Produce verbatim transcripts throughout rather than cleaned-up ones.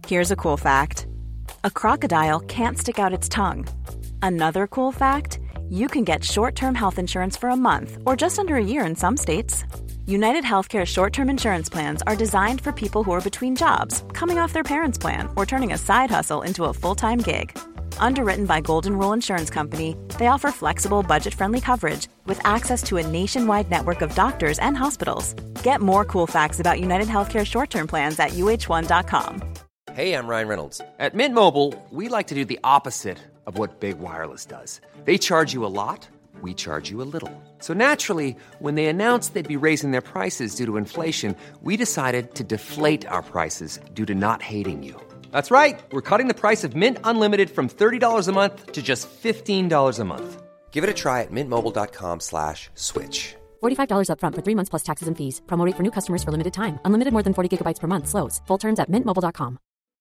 Here's a cool fact. A crocodile can't stick out its tongue. Another cool fact, you can get short-term health insurance for a month or just under a year in some states. United Healthcare short-term insurance plans are designed for people who are between jobs, coming off their parents' plan, or turning a side hustle into a full-time gig. Underwritten by Golden Rule Insurance Company, they offer flexible, budget-friendly coverage with access to a nationwide network of doctors and hospitals. Get more cool facts about United Healthcare short-term plans at U H one dot com. Hey, I'm Ryan Reynolds. At Mint Mobile, we like to do the opposite of what Big Wireless does. They charge you a lot, we charge you a little. So naturally, when they announced they'd be raising their prices due to inflation, we decided to deflate our prices due to not hating you. That's right. We're cutting the price of Mint Unlimited from thirty dollars a month to just fifteen dollars a month. Give it a try at mintmobile.com slash switch. forty-five dollars up front for three months plus taxes and fees. Promo rate for new customers for limited time. Unlimited more than forty gigabytes per month. Slows full terms at mint mobile dot com.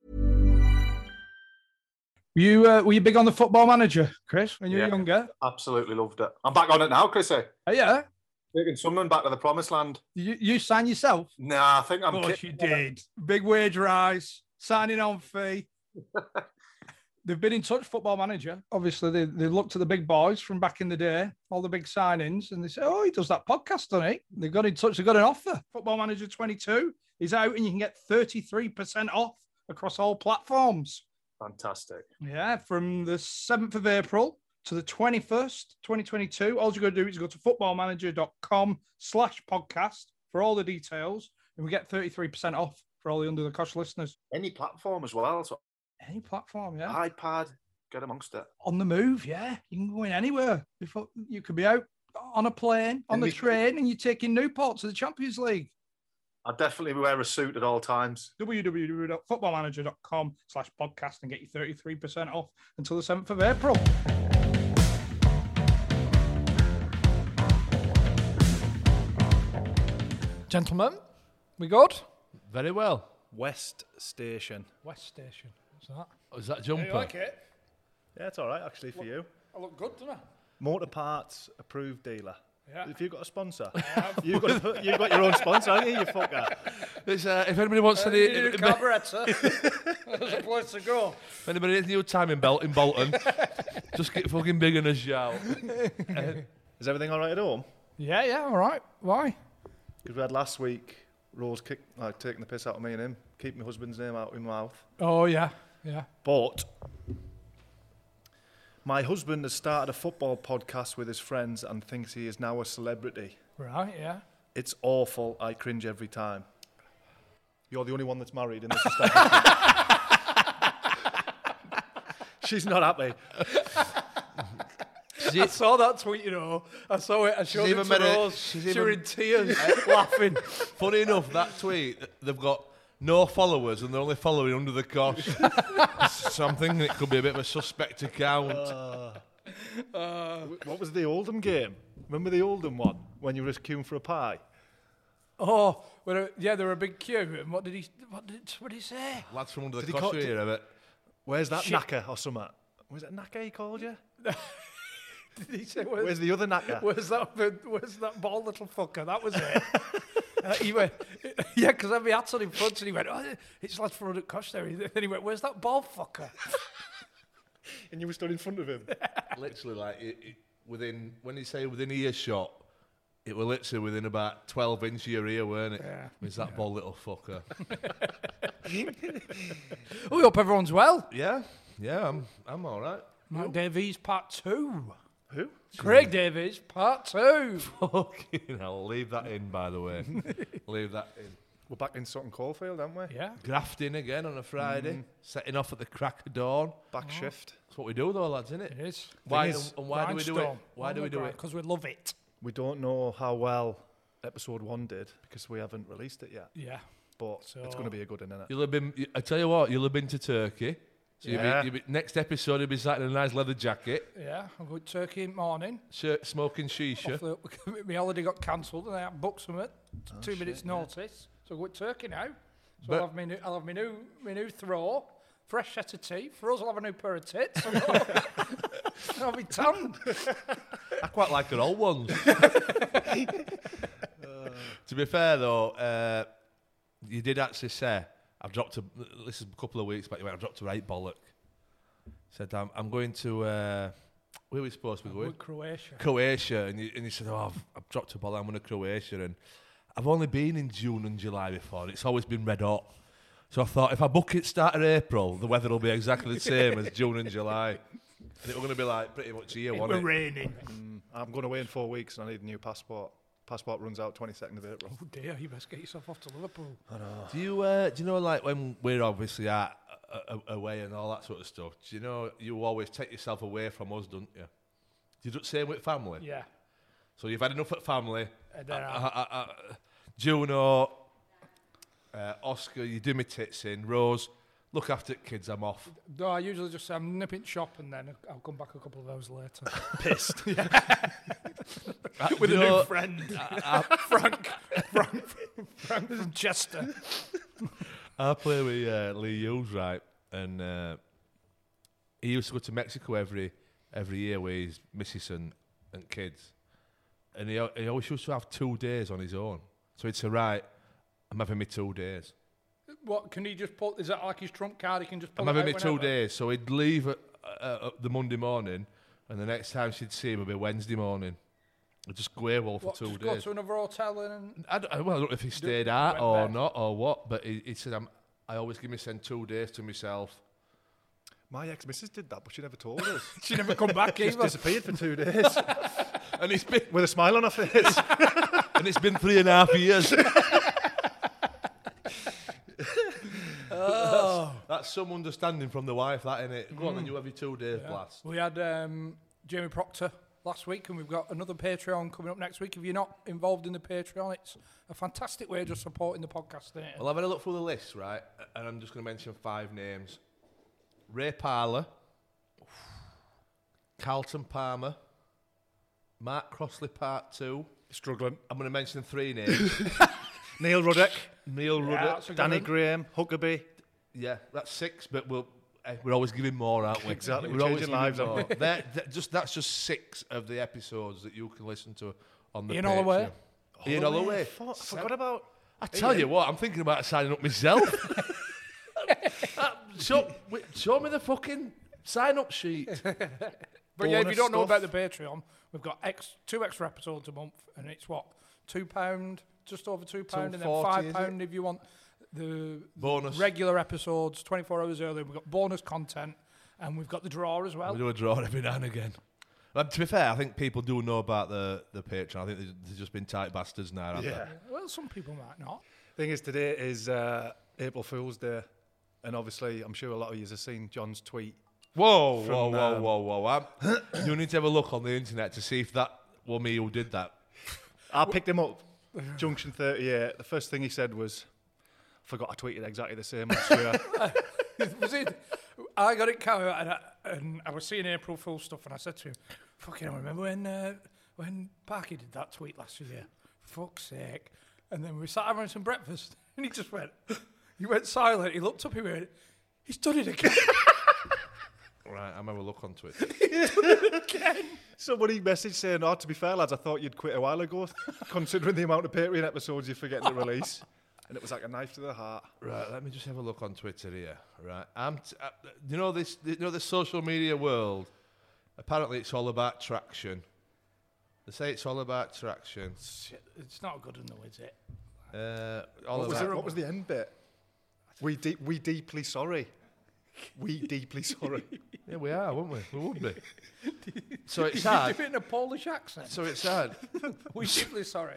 You uh, were you big on the Football Manager, Chris, when you yeah, were younger? Absolutely loved it. I'm back on it now, Chrissy. Oh, yeah? Taking Sunderland back to the promised land. You, you signed yourself? Nah, I think I'm... Of course you did. Big wage rise, signing on fee. They've been in touch, Football Manager. Obviously, they, they looked at the big boys from back in the day, all the big signings, and they said, oh, he does that podcast, doesn't he? They got in touch, they got an offer. Football Manager twenty-two is out, and you can get thirty-three percent off across all platforms. Fantastic. Yeah, from the seventh of April to the twenty-first, twenty twenty-two. All you got to do is go to footballmanager.com slash podcast for all the details, and we get thirty-three percent off for all the Under the Cosh listeners. Any platform as well. So Any platform, yeah. iPad, get amongst it. On the move, yeah. You can go in anywhere. Before you could be out on a plane, on And the we- train, and you're taking Newport to the Champions League. I'd definitely wear a suit at all times. www.footballmanager.com slash podcast and get you thirty-three percent off until the seventh of April. Gentlemen, we good? Very well. West Station. West Station. What's that? Oh, is that a jumper? You like it? Yeah, it's all right, actually, for you. I look good, don't I? Motor Parts Approved Dealer. Yeah. If you've got a sponsor, you've got, to, you've got your own sponsor, haven't you, you fucker? It's, uh, if anybody wants any, New if, carburetor. There's a place to go. if anybody needs a new timing belt in Bolton, just get fucking big and a shout. Uh, Is everything all right at home? Yeah, yeah, all right. Why? Because we had last week, Rose kick, like, taking the piss out of me and him, keep my husband's name out of my mouth. Oh, yeah, yeah. But my husband has started a football podcast with his friends and thinks he is now a celebrity. Right, yeah. It's awful. I cringe every time. You're the only one that's married in this establishment. She's not happy. I saw that tweet, you know. I saw it. I showed it to Rose. She was in tears, laughing. Funny enough, that tweet, they've got no followers and they're only following Under the Cosh. So I'm thinking it could be a bit of a suspect account. Uh, uh, what was the Oldham game? Remember the Oldham one when you were queuing for a pie? Oh, well, yeah, there were a big queue. And what did he? What did, what did he say? Lads from Under the Did he Cosh call- are here a bit. Where's that Shit. knacker or something? Was it knacker he called you? Did he say? Where's, Where's the other knacker? Where's that? Where's that bald little fucker? That was it. uh, he went, yeah, because I had my hat on in front, and he went, oh, it's lads from Under the Cosh there. Then he went, where's that bald fucker? And you were stood in front of him. Literally, like, it, it, within, when you say within earshot, it were literally within about twelve inches of your ear, weren't it? Yeah. Is that bald little fucker? We hope everyone's well. Yeah, yeah, I'm, I'm all right. Mark Davies, part two. Who? Craig Davies, part two. Fucking hell, leave that in, by the way. Leave that in. We're back in Sutton Coldfield, aren't we? Yeah. Grafting again on a Friday, mm. setting off at the crack of dawn. Back oh. shift. That's what we do, though, lads, isn't it? It is. Why, is. And why do we do it? Why do we do it? Because we love it. We don't know how well episode one did because we haven't released it yet. Yeah. But so it's going to be a good one, isn't it? You'll have been, I tell you what, you'll have been to Turkey. So yeah. you'll be, you'll be, next episode, you'll be sat in a nice leather jacket. Yeah, I'm going to Turkey in the morning. Shirt, smoking shisha. The, my holiday got cancelled and I had booked some it. Oh, two shit, minutes yeah. notice. So I'm going to Turkey now. So But I'll have my new, I'll have my new, my new throw, fresh set of teeth. For us, I'll have a new pair of tits. I'll be tanned. I quite like her old ones. To be fair, though, uh, you did actually say, I've dropped a, this is a couple of weeks back, he went, I've dropped a right bollock. Said, I'm, I'm going to, uh, where are we supposed to be going? Croatia. Croatia. And he, and he said, oh, I've, I've dropped a bollock, I'm going to Croatia. And I've only been in June and July before. It's always been red hot. So I thought, if I book it start of April, the weather will be exactly the same as June and July. And it was going to be like pretty much here, It wasn't were it? raining. Mm, I'm going away in four weeks and I need a new passport. Passport runs out twenty-second of April. Oh dear, you best get yourself off to Liverpool. Do you, uh, do you know, like, when we're obviously at, uh, away and all that sort of stuff, do you know, you always take yourself away from us, don't you? Do you do the same with family? Yeah. So you've had enough at family. And Uh, then uh, uh, uh, Juno, uh, Oscar, you do me tits in. Rose, look after the kids, I'm off. No, I usually just say I'm nipping shop and then I'll come back a couple of hours later. Pissed. Uh, With do a you know, new friend. Frank. Frank. Frank from Chester. I play with uh, Lee Hughes, right? And uh, he used to go to Mexico every every year with his missus and, and kids. And he, he always used to have two days on his own. So he'd say, right, I'm having me two days. What, can he just pull, is that like his trump card? He can just pull I'm it having me out two whenever? days. So he'd leave at, uh, uh, the Monday morning, and the next time she'd see him would be Wednesday morning. I'd just go AWOL for What, two just days. go to another hotel and... I don't, well, I don't know if he stayed Do- out went or back. not or what, but he, he said, I'm, I always give myself two days to myself. My ex-missus did that, but she never told us. She never come back Just either. disappeared for two days And it's been with a smile on her face. and it's been three and a half years. Oh. that's, that's some understanding from the wife, that, innit? Go on, then you have your two days blast. We had um, Jamie Proctor last week, and we've got another Patreon coming up next week. If you're not involved in the Patreon, it's a fantastic way of just supporting the podcast. Isn't it? Well, I've had a look through the list, right? And I'm just going to mention five names. Ray Parler, Carlton Palmer, Mark Crossley Part two. Struggling. I'm going to mention three names. Neil Ruddock, Neil Yeah, Ruddock. that's a good Danny one. Graham, Huckabee. Yeah, that's six, but we'll, eh, we're always giving more, aren't we? Exactly, We're we're always changing giving lives, aren't more. we? They're- they're just, that's just six of the episodes that you can listen to on the Ian Patreon. Holloway. Ian Holloway. Fuck, I forgot about. I tell you what, I'm thinking about signing up myself. Uh, show, wait, show me the fucking sign-up sheet. But yeah, if you bonus don't know stuff. about the Patreon, we've got ex, two extra episodes a month, and it's what, two pound, just over two pound, and then forty, five is pound if you want the Bonus. regular episodes, twenty-four hours early. We've got bonus content, and we've got the draw as well. We do a draw every now and again. But to be fair, I think people do know about the, the Patreon. I think they've, they've just been tight bastards now, haven't Yeah. Well, some people might not. Thing is, today is uh, April Fool's Day, and obviously, I'm sure a lot of you have seen John's tweet. they? Whoa, whoa, From, whoa, um, whoa, whoa. I'm, you need to have a look on the internet to see if that was me who did that. I picked him up, Junction thirty-eight. The first thing he said was, "Forgot I tweeted exactly the same." I swear. Was it? I got it covered, and I, and I was seeing April Fool stuff, and I said to him, "Fucking, I remember when uh, when Parky did that tweet last year. Fuck's sake!" And then we sat having some breakfast, and he just went, he went silent. He looked up, he went, "He's done it again." Right, I'm having a look onto it. Somebody messaged saying, "Oh, to be fair, lads, I thought you'd quit a while ago, considering the amount of Patreon episodes you're forgetting to release." And it was like a knife to the heart. Right, let me just have a look on Twitter here. Right, I'm. T- uh, you know this. You know the social media world. Apparently, it's all about traction. They say it's all about traction. Shit, it's not good enough, is it? Uh, all What was, about. it, what was the end bit? We de- we deeply sorry. We deeply sorry. Yeah, we are, won't we? We would be. So it's Did you hard. do it in a Polish accent? So it's hard. We're deeply sorry.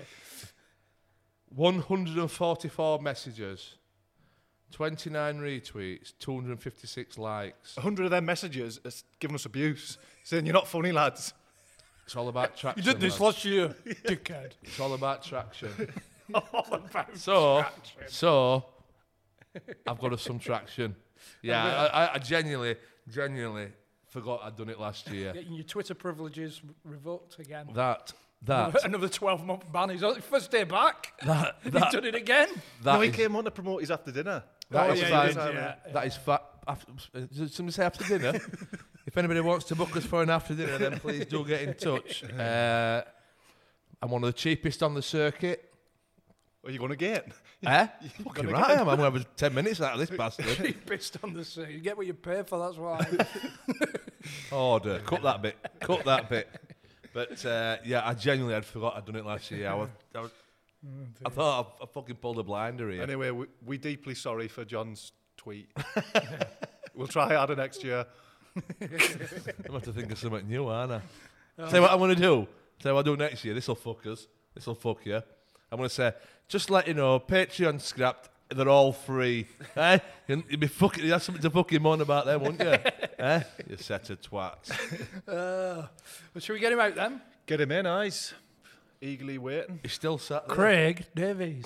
one hundred forty-four messages, twenty-nine retweets, two hundred fifty-six likes. A hundred of them messages has given us abuse, saying you're not funny, lads. It's all about traction. You did this lads. last year, dickhead. It's all about traction. All about So, traction. so I've got us some traction. Yeah, I, I, I genuinely, genuinely forgot I'd done it last year. Getting your Twitter privileges revoked again. That, that, Another twelve-month ban. He's on his first day back. that, He's that, done it again. that no, he is- came on to promote his after dinner. that Oh, is yeah, fine. he did, yeah, That is fat. After, did somebody say after dinner? If anybody wants to book us for an after dinner, then please do get in touch. Uh, I'm one of the cheapest on the circuit. What are you going to get? Eh? Fucking right, I am. I'm going to have ten minutes out of this bastard. You pissed on the seat. You get what you pay for, that's why. Order. Cut that bit. Cut that bit. But uh, yeah, I genuinely had forgot I'd done it last year. I, was, I, was, I thought I, I fucking pulled a blinder here. Anyway, we, we're deeply sorry for John's tweet. We'll try harder next year. I'm going to have to think of something new, aren't I? Oh. Say what I'm going to do. Say what I'll do next year. This will fuck us. This will fuck you. I'm going to say, just let you know, Patreon scrapped. They're all free. Eh? You'd be fucking. You have something to fucking moan about them, wouldn't you? Eh? You set of twats. Uh, well, shall we get him out then? Get him in, eyes. Eagerly waiting. He's still sat there. Craig Davies.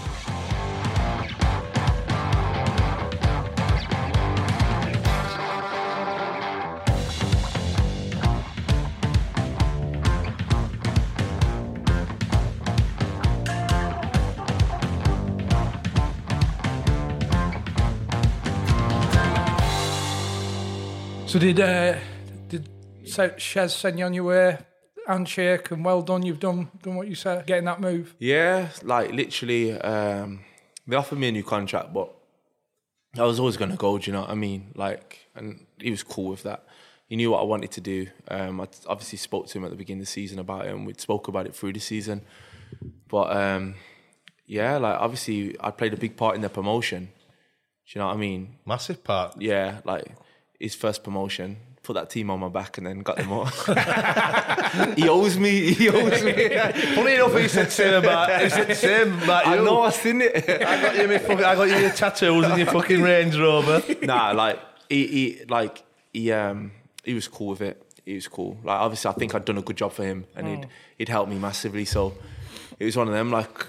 So did uh, did Shez send you on your way, handshake, and well done, you've done done what you said, getting that move? Yeah, like literally, um, they offered me a new contract, but I was always going to go, do you know what I mean? Like, and he was cool with that. He knew what I wanted to do. Um, I obviously spoke to him at the beginning of the season about it, and we spoke about it through the season. But um, yeah, like obviously I played a big part in the promotion. Do you know what I mean? Massive part. Yeah, like his first promotion, put that team on my back and then got them all. He owes me, he owes me. Funny enough, he said the same about, he said the same about you. I know, I've seen it. I got you, my fucking, I got you your tattoos and your fucking Range Rover. Nah, like, he, he, like, he, um, he was cool with it. He was cool. Like, obviously, I think I'd done a good job for him and he'd, he'd helped me massively. So it was one of them, like,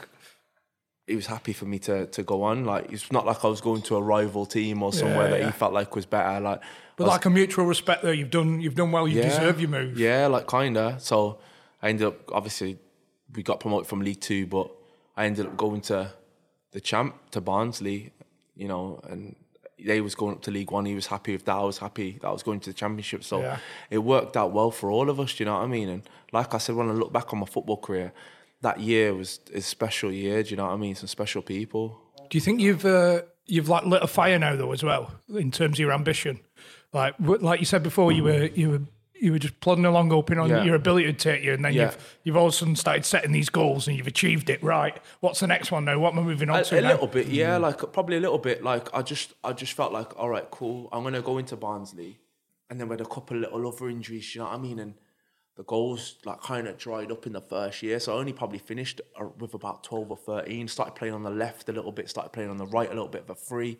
he was happy for me to to go on. Like, it's not like I was going to a rival team or somewhere Yeah, that yeah. he felt like was better. Like, But I was- like a mutual respect there, you've done you've done well, you deserve your move. Yeah, like kinda. So I ended up, obviously, we got promoted from League Two, but I ended up going to the champ, to Barnsley, you know, and they was going up to League One. He was happy with that. I was happy that I was going to the Championship. So Yeah. it worked out well for all of us, do you know what I mean? And like I said, when I look back on my football career, that year was a special year, do you know what I mean? Some special people. Do you think you've uh, you've like lit a fire now though as well in terms of your ambition? Like w- like you said before, you were you were you were just plodding along, hoping on Yeah. your ability to take you, and then Yeah. you've you've all of a sudden started setting these goals and you've achieved it. Right, what's the next one now? What am I moving on A, to a now? little bit, yeah, like probably a little bit. Like I just, I just felt like, all right, cool. I'm gonna go into Barnsley, and then we had a couple little other injuries. You know what I mean? And the goals like kind of dried up in the first year, so I only probably finished uh, with about twelve or thirteen. Started playing on the left a little bit, started playing on the right a little bit of a free.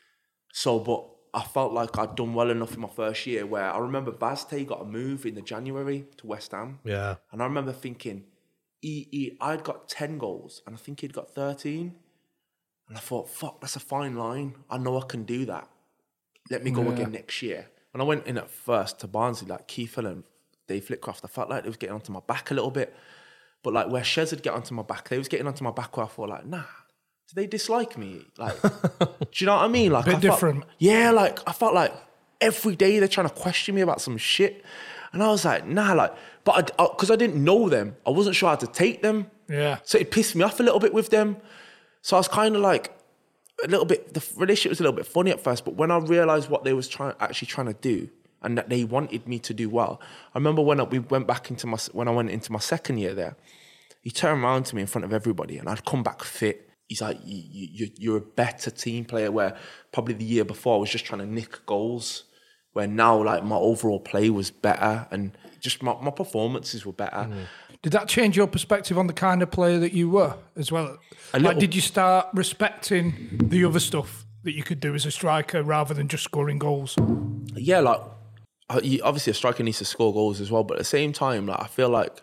So, but I felt like I'd done well enough in my first year where I remember Vazte got a move in the January to West Ham. Yeah. And I remember thinking, he, he, I'd got ten goals and I think he'd got thirteen. And I thought, fuck, that's a fine line. I know I can do that. Let me go Yeah. again next year. When I went in at first to Barnsley, like Keith Hill and Dave Flitcroft, I felt like they was getting onto my back a little bit. But like where Shez would get onto my back, they was getting onto my back where I thought like, nah, do they dislike me? Like, do you know what I mean? Like, Bit I felt- different. yeah, like I felt like every day they're trying to question me about some shit. And I was like, nah, like, but I, because I didn't know them, I wasn't sure how to take them. Yeah. So it pissed me off a little bit with them. So I was kind of like, a little bit, the relationship was a little bit funny at first, but when I realised what they was trying, actually trying to do, and that they wanted me to do well, I remember when I, we went back into my, when I went into my second year there, he turned around to me in front of everybody, and I'd come back fit. He's like, you, you, you're a better team player, where probably the year before I was just trying to nick goals, where now like my overall play was better, and just my, my performances were better. Mm. Did that change your perspective on the kind of player that you were as well? A Like, little. did you start respecting the other stuff that you could do as a striker rather than just scoring goals? Yeah, like uh, you- obviously a striker needs to score goals as well, but at the same time, like I feel like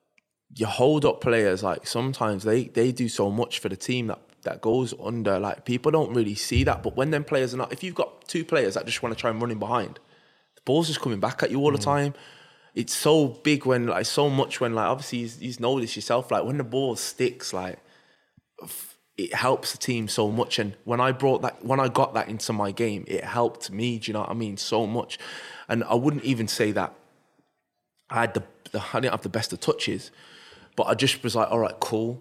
you hold up players, like sometimes they they do so much for the team that that goes under. Like people don't really see that, but when them players are not, if you've got two players that just want to try and run in behind, the ball's just coming back at you all the time. It's so big when like so much when like obviously you, you know this yourself, like when the ball sticks, like f- it helps the team so much. And when I brought that, when I got that into my game, it helped me. Do you know what I mean? So much. And I wouldn't even say that I had the, the I didn't have the best of touches, but I just was like, all right, cool.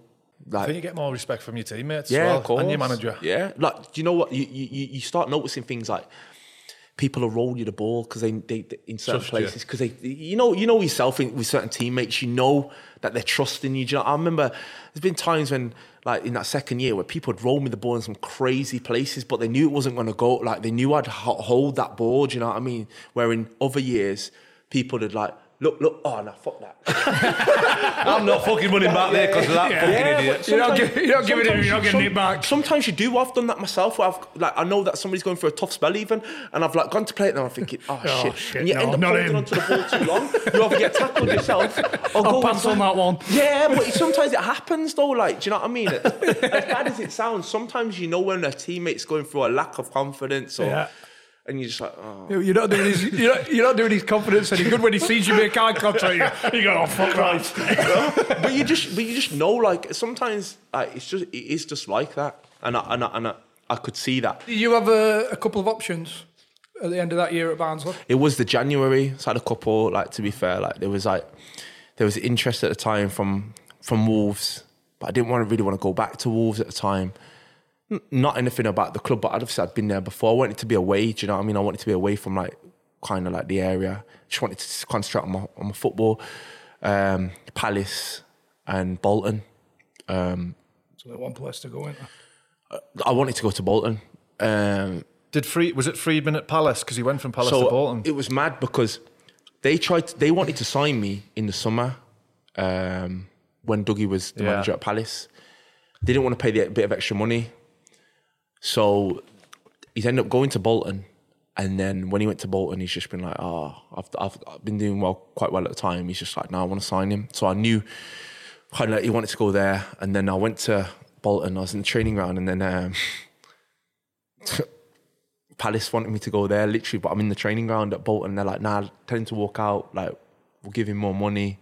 I Like, think you get more respect from your teammates yeah, as well, of course. and your manager. Yeah, like, do you know what? You you, you start noticing things like people will roll you the ball because they, they, they in certain Trust you. places because they you know you know yourself in, with certain teammates, you know that they're trusting you. Do you know, I remember there's been times when, like, in that second year where people would roll me the ball in some crazy places, but they knew it wasn't going to go. Like, they knew I'd ho- hold that ball. Do you know what I mean? Where in other years, people would like, look, look, oh no, fuck that. I'm not fucking running back there because of that fucking Yeah, idiot. but You're not, sometimes- gi- you're not giving it, sometimes you're not you- getting some- it back. Sometimes you do. I've done that myself. Where I've like I know that somebody's going through a tough spell even, and I've like gone to play it and I'm thinking, oh, Oh, shit. shit, and you no, end up not holding him. onto the ball too long. You either get tackled yourself or I'll go pass in on back. that one. Yeah, but sometimes it happens though. Like, do you know what I mean? As bad as it sounds, sometimes you know when a teammate's going through a lack of confidence, or Yeah. and you're just like, oh. You're not doing his, you're not, you're not doing his confidence any good when he sees you make eye contact. You, you go, oh fuck right. But you just, but you just know, like, sometimes like, it's just, it is just like that, and I, and I, and I, I could see that. Did you have a, a couple of options at the end of that year at Barnsley? It was the January, so I had a couple. Like, to be fair, like there was like there was interest at the time from from Wolves, but I didn't want to really want to go back to Wolves at the time. N- Not anything about the club, but obviously I'd been there before. I wanted to be away. Do you know what I mean? I wanted to be away from like kind of like the area. Just wanted to concentrate on my on my football. Um, Palace and Bolton. Um, It's only one place to go in. I wanted to go to Bolton. Um, Did Fried, was it Friedman at Palace? Because he went from Palace so to Bolton. it was mad because they tried. To, they wanted to sign me in the summer um, when Dougie was the Yeah. manager at Palace. They didn't want to pay the bit of extra money, so he's ended up going to Bolton. And then when he went to Bolton, he's just been like, "Oh, I've I've, I've been doing well, quite well at the time." He's just like, "No, I want to sign him." So I knew kind of like he wanted to go there. And then I went to Bolton. I was in the training ground, and then. Um, Palace wanted me to go there, literally, but I'm in the training ground at Bolton. They're like, nah, tell him to walk out. Like, we'll give him more money.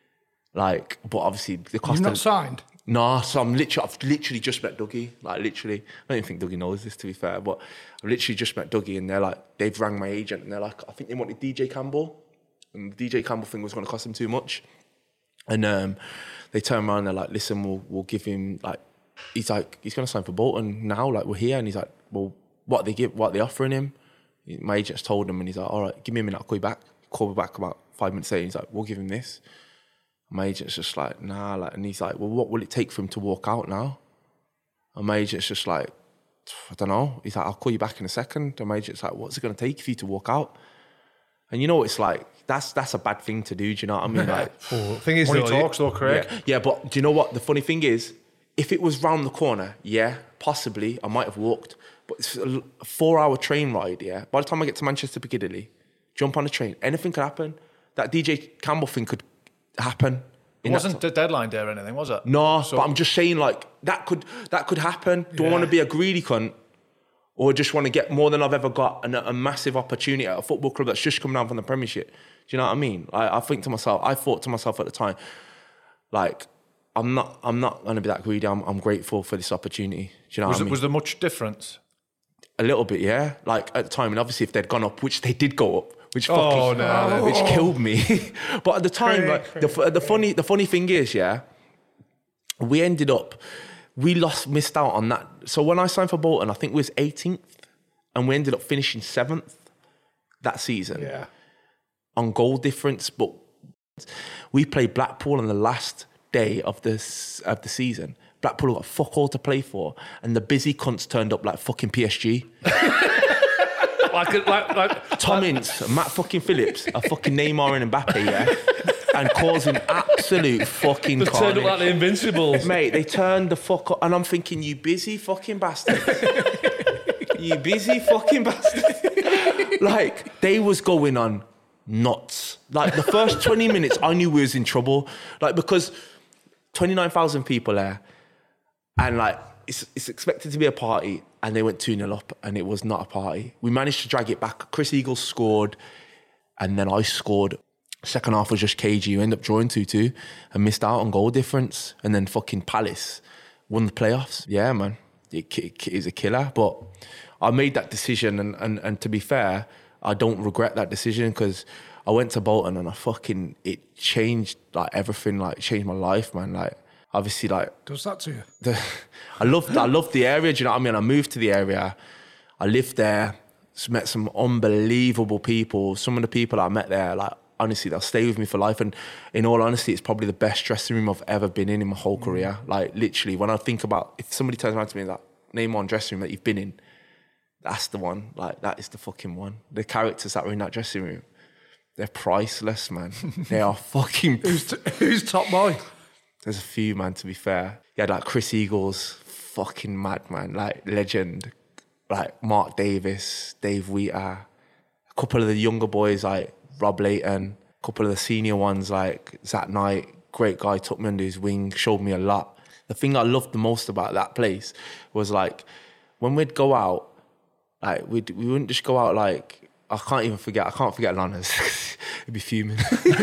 Like, but obviously the cost. You've not of, signed? Nah, so I'm literally, I've literally just met Dougie. Like, literally, I don't even think Dougie knows this, to be fair, but I've literally just met Dougie, and they're like, they've rang my agent, and they're like, I think they wanted D J Campbell, and the D J Campbell thing was going to cost them too much. And um, they turn around and they're like, listen, we'll we'll give him like, he's like, he's going to sign for Bolton now. Like, we're here, and he's like, well, what they give, what they offering him? My agent's told him, and he's like, all right, give me a minute, I'll call you back. Call me back about five minutes later. He's like, we'll give him this. My agent's just like, nah, like, and he's like, well, what will it take for him to walk out now? And my agent's just like, I don't know. He's like, I'll call you back in a second. And my agent's like, what's it going to take for you to walk out? And you know, it's like, that's that's a bad thing to do. Do you know what I mean? Like, Oh, thing is, Money though, talks though, Craig. yeah, yeah, but do you know what? The funny thing is, if it was round the corner, yeah, possibly I might have walked. But it's a four-hour train ride, yeah. By the time I get to Manchester Piccadilly, jump on the train, anything could happen. That D J Campbell thing could happen. It in that wasn't time. a deadline day or anything, was it? No, So- but I'm just saying, like, that could that could happen. Do I want to be a greedy cunt, or just want to get more than I've ever got, and a, a massive opportunity at a football club that's just come down from the Premiership? Do you know what I mean? I, I think to myself, I thought to myself at the time, like, I'm not, I'm not going to be that greedy. I'm, I'm grateful for this opportunity. Do you know Was, what I it, mean? was there much difference? A little bit, yeah. Like at the time, and obviously if they'd gone up, which they did go up, which Oh, fucking, no. which killed me. But at the time, like the fu- the funny the funny thing is, yeah, we ended up we lost missed out on that. So when I signed for Bolton, I think we was eighteenth, and we ended up finishing seventh that season Yeah. on goal difference. But we played Blackpool on the last day of this of the season. Blackpool got fuck all to play for, and the busy cunts turned up like fucking P S G. like, like, like, Tom Ince, Matt fucking Phillips, a fucking Neymar and Mbappe, yeah, and causing absolute fucking they turned up carnage. like the Invincibles. Mate, they turned the fuck up, and I'm thinking, you busy fucking bastard. You busy fucking bastard. Like, they was going on nuts. Like, the first twenty minutes, I knew we was in trouble. Like, because twenty-nine thousand people there, and like, it's, it's expected to be a party, and they went two nil up, and it was not a party. We managed to drag it back. Chris Eagles scored, and then I scored. Second half was just cagey. We ended up drawing two two and missed out on goal difference. And then fucking Palace won the playoffs. Yeah, man. It, it is a killer. But I made that decision, and, and, and to be fair, I don't regret that decision, because I went to Bolton and I fucking, it changed like everything, like changed my life, man. Like, obviously, like Does that to you? the, I loved I loved the area. Do you know what I mean? I moved to the area. I lived there. Met some unbelievable people. Some of the people I met there, like honestly, they'll stay with me for life. And in all honesty, it's probably the best dressing room I've ever been in in my whole mm. career. Like literally, when I think about if somebody turns around to me and like, name one dressing room that you've been in, that's the one. Like that is the fucking one. The characters that were in that dressing room, they're priceless, man. They are fucking. who's, t- who's top boy? There's a few, man. To be fair, you had like Chris Eagles, fucking mad man, like legend. Like Mark Davis, Dave Wheater, a couple of the younger boys like Rob Layton, a couple of the senior ones like Zach Knight, great guy, took me under his wing, showed me a lot. The thing I loved the most about that place was like when we'd go out, like we'd, we wouldn't just go out like, I can't even forget, I can't forget Lanners. It'd be fuming.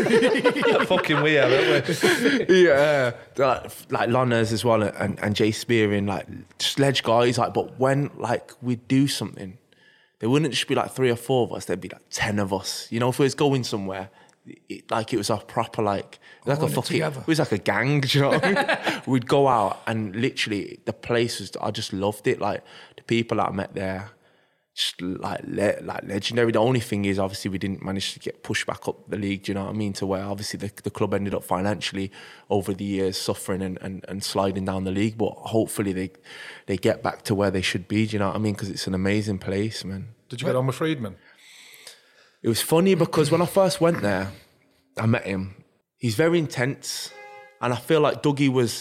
Fucking we have, aren't we? Yeah, like, like Lanners as well, and, and Jay Spearing, like sledge guys. Like, but when like we'd do something, there wouldn't just be like three or four of us. There'd be like ten of us. You know, if we was going somewhere, it, like it was a proper like, it was like a fucking, it was like a gang. Do you know what I mean? We'd go out and literally the place was. I just loved it. Like the people that I met there. Just like le- like legendary. The only thing is, obviously, we didn't manage to get pushed back up the league. Do you know what I mean? To where obviously the, the club ended up financially over the years suffering and, and, and sliding down the league. But hopefully they they get back to where they should be. Do you know what I mean? Because it's an amazing place, man. Did you get on with Friedman? It was funny because when I first went there, I met him. He's very intense, and I feel like Dougie was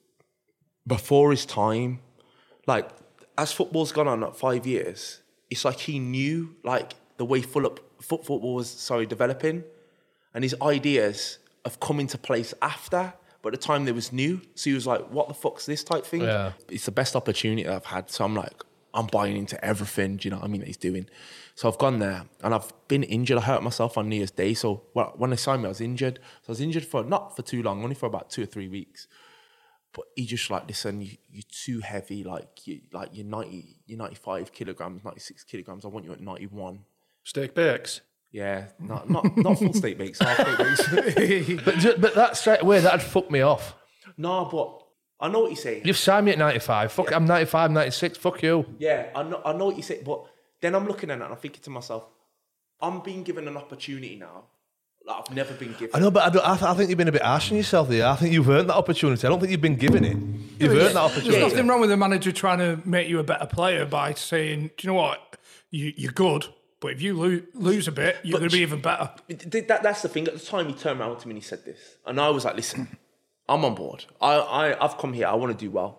before his time. Like as football's gone on at five years. It's like he knew like the way full up, foot football was sorry developing, and his ideas have come into place after. But at the time they was new, so he was like, "What the fuck's this?" type thing. Yeah. It's the best opportunity I've had. So I'm like, I'm buying into everything. Do you know what I mean? That he's doing. So I've gone there, and I've been injured. I hurt myself on New Year's Day. So when they signed me, I was injured. So I was injured for not for too long, only for about two or three weeks. But he just like, listen, you, you're too heavy. Like you, like you're ninety, you're ninety-five kilograms, ninety-six kilograms. I want you at ninety-one. Steak bakes. Yeah, not not not full steak bakes, half steak bakes. but ju- but that straight away that'd fuck me off. No, but I know what you're saying. You've signed me at ninety-five. Fuck, yeah. I'm ninety-five, ninety-six. Fuck you. Yeah, I know, I know what you say. But then I'm looking at it and I'm thinking to myself, I'm being given an opportunity now. Like I've never been given. I know, but I, don't, I, th- I think you've been a bit harsh on yourself there. I think you've earned that opportunity. I don't think you've been given it. You've yeah, earned that opportunity. There's nothing wrong with the manager trying to make you a better player by saying, do you know what, you, you're good, but if you lo- lose a bit, you're going to be even better. That, that's the thing. At the time, he turned around to me and he said this. And I was like, listen, I'm on board. I, I, I've come here. I want to do well.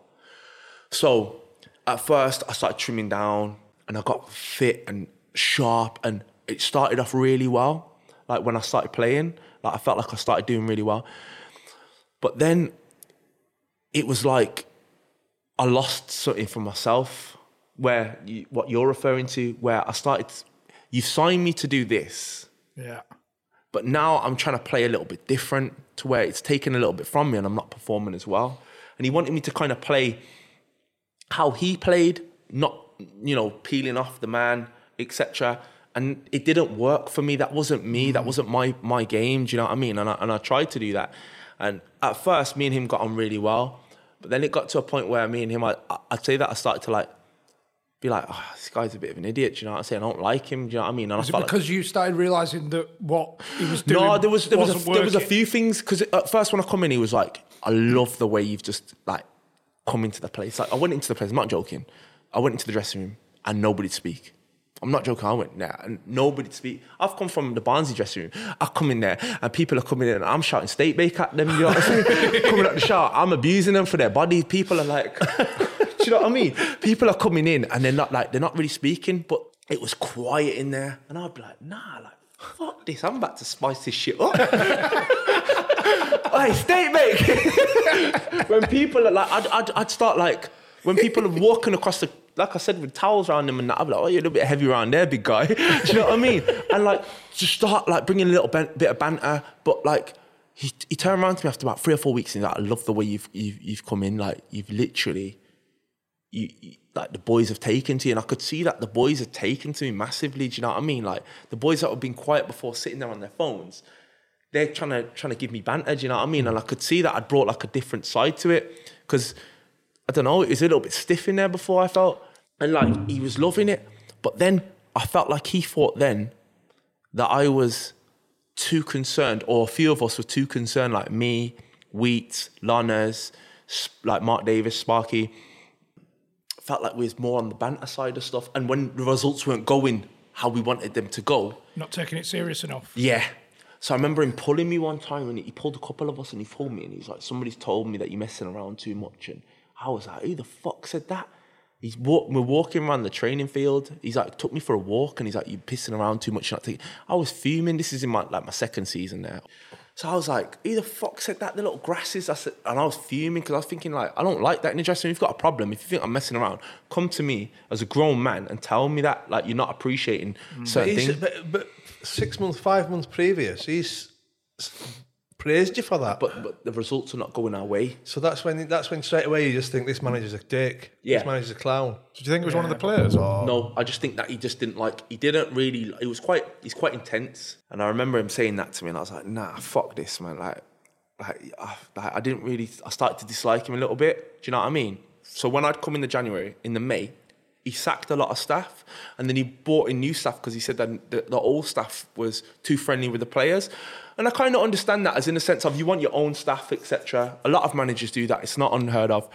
So at first, I started trimming down and I got fit and sharp. And it started off really well. Like when I started playing, like I felt like I started doing really well. But then it was like I lost something for myself, where you, what you're referring to, where I started, you've signed me to do this. Yeah. But now I'm trying to play a little bit different to where it's taken a little bit from me and I'm not performing as well. And he wanted me to kind of play how he played, not, you know, peeling off the man, et cetera. And it didn't work for me. That wasn't me. That wasn't my my game. Do you know what I mean? And I, and I tried to do that. And at first, me and him got on really well. But then it got to a point where me and him, I, I'd say that I started to like, be like, oh, this guy's a bit of an idiot. Do you know what I'm saying? I don't like him. Do you know what I mean? And Was I it felt because like, you started realising that what he was doing no, there was there was a, wasn't there was a working? few things. Because at first when I come in, he was like, I love the way you've just like come into the place. Like I went into the place, I'm not joking. I went into the dressing room and nobody'd speak. I'm not joking, I went there and nobody to speak. I've come from the Barnsley dressing room. I come in there and people are coming in and I'm shouting steak bake at them, you know what I'm saying? Coming out the shower, I'm abusing them for their body. People are like, do you know what I mean? People are coming in and they're not like, they're not really speaking, but it was quiet in there. And I'd be like, nah, like, fuck this, I'm about to spice this shit up. Hey, steak bake. When people are like, I'd, I'd, I'd start like, when people are walking across the, like I said, with towels around them and that, I'd be like, oh, you're a little bit heavy around there, big guy. Do you know what I mean? And like, just start like bringing a little ben- bit of banter. But like, he, he turned around to me after about three or four weeks and he's like, I love the way you've, you've, you've come in. Like, you've literally, you, you, like the boys have taken to you. And I could see that the boys have taken to me massively. Do you know what I mean? Like, the boys that have been quiet before, sitting there on their phones, they're trying to trying to give me banter, do you know what I mean? And I could see that I'd brought like a different side to it because, I don't know, it was a little bit stiff in there before I felt. And like, he was loving it. But then I felt like he thought then that I was too concerned, or a few of us were too concerned, like me, Wheat, Lonners, like Mark Davis, Sparky. Felt like we was more on the banter side of stuff. And when the results weren't going how we wanted them to go. Not taking it serious enough. Yeah. So I remember him pulling me one time, and he pulled a couple of us and he pulled me, and he's like, somebody's told me that you're messing around too much. And I was like, who the fuck said that? He's walk, we're walking around the training field. He's like, took me for a walk, and he's like, you're pissing around too much. You're not taking... I was fuming. This is in my like my second season now. So I was like, who the fuck said that? The little grasses. I said, and I was fuming because I was thinking like, I don't like that in the dressing room. If you've got a problem, if you think I'm messing around, come to me as a grown man and tell me that like you're not appreciating mm. certain but things. But, but six months, five months previous, he's praised you for that. But but the results are not going our way. So that's when that's when straight away you just think this manager's a dick. Yeah. This manager's a clown. Did you think it was yeah. one of the players? Or? No, I just think that he just didn't like, he didn't really, he was quite, he's quite intense. And I remember him saying that to me, and I was like, nah, fuck this, man. Like, like, I, like I didn't really, I started to dislike him a little bit. Do you know what I mean? So when I'd come in the January, in the May, he sacked a lot of staff, and then he brought in new staff because he said that the, the old staff was too friendly with the players. And I kind of understand that, as in the sense of you want your own staff, et cetera. A lot of managers do that. It's not unheard of.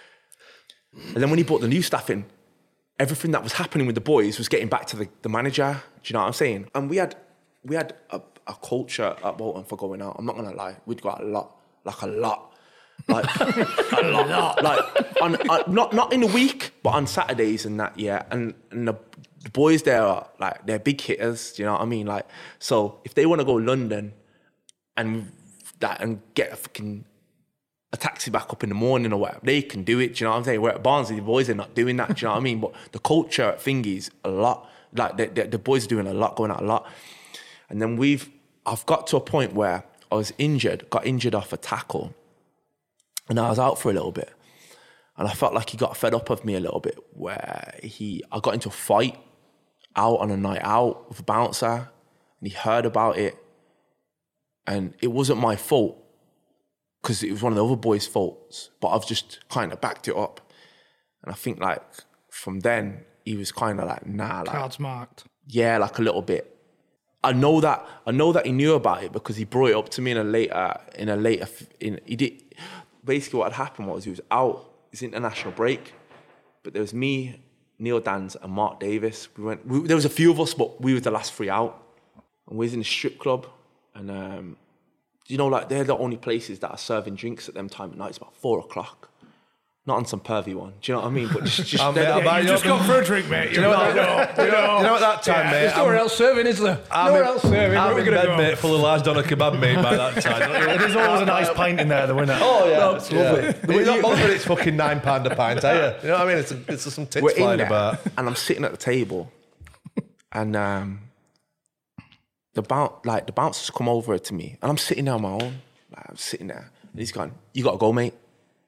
And then when he brought the new staff in, everything that was happening with the boys was getting back to the, the manager. Do you know what I'm saying? And we had we had a, a culture at Bolton for going out. I'm not going to lie. We'd got a lot, like a lot. Like a lot. Like, on, on, not not in the week, but on Saturdays and that, yeah. And, and the, the boys there are, like, they're big hitters. Do you know what I mean? Like, so if they want to go London and that and get a fucking a taxi back up in the morning or whatever, they can do it. Do you know what I'm saying? We're at Barnsley, the boys are not doing that. Do you know what I mean? But the culture at Thingy's a lot. Like the, the, the boys are doing a lot, going out a lot. And then we've, I've got to a point where I was injured, got injured off a tackle, and I was out for a little bit. And I felt like he got fed up of me a little bit, where he, I got into a fight out on a night out with a bouncer, and he heard about it. And it wasn't my fault, because it was one of the other boys' faults, but I've just kind of backed it up. And I think like from then, he was kind of like, nah. Like, cards marked. Yeah, like a little bit. I know that I know that he knew about it because he brought it up to me in a later, in a later, in, he did, basically what had happened was he was out, it's international break, but there was me, Neil Dans and Mark Davis. We went, we, there was a few of us, but we were the last three out. And we was in a strip club. And, um, you know, like, they're the only places that are serving drinks at them time of night. It's about four o'clock. Not on some pervy one. Do you know what I mean? But just, just, oh, mate, yeah, you just gone for a drink, mate. Do you know what, that, you know, you know what that time, yeah, mate? There's nowhere else serving, is there? I'm nowhere in, else serving. I'm Where in are we bed, go? mate, full of large doner kebab, mate, by that time. There's always a nice pint in there, though, isn't it? Oh, yeah. No, It's lovely. You're not bothered it's fucking nine pound a pint, are you? You know what I mean? It's, a, it's some tits We're in flying there, about. and I'm sitting at the table, and um, the bounce, like the bouncers come over to me, and I'm sitting there on my own. Like, I'm sitting there, and he's going, "You got to go, mate."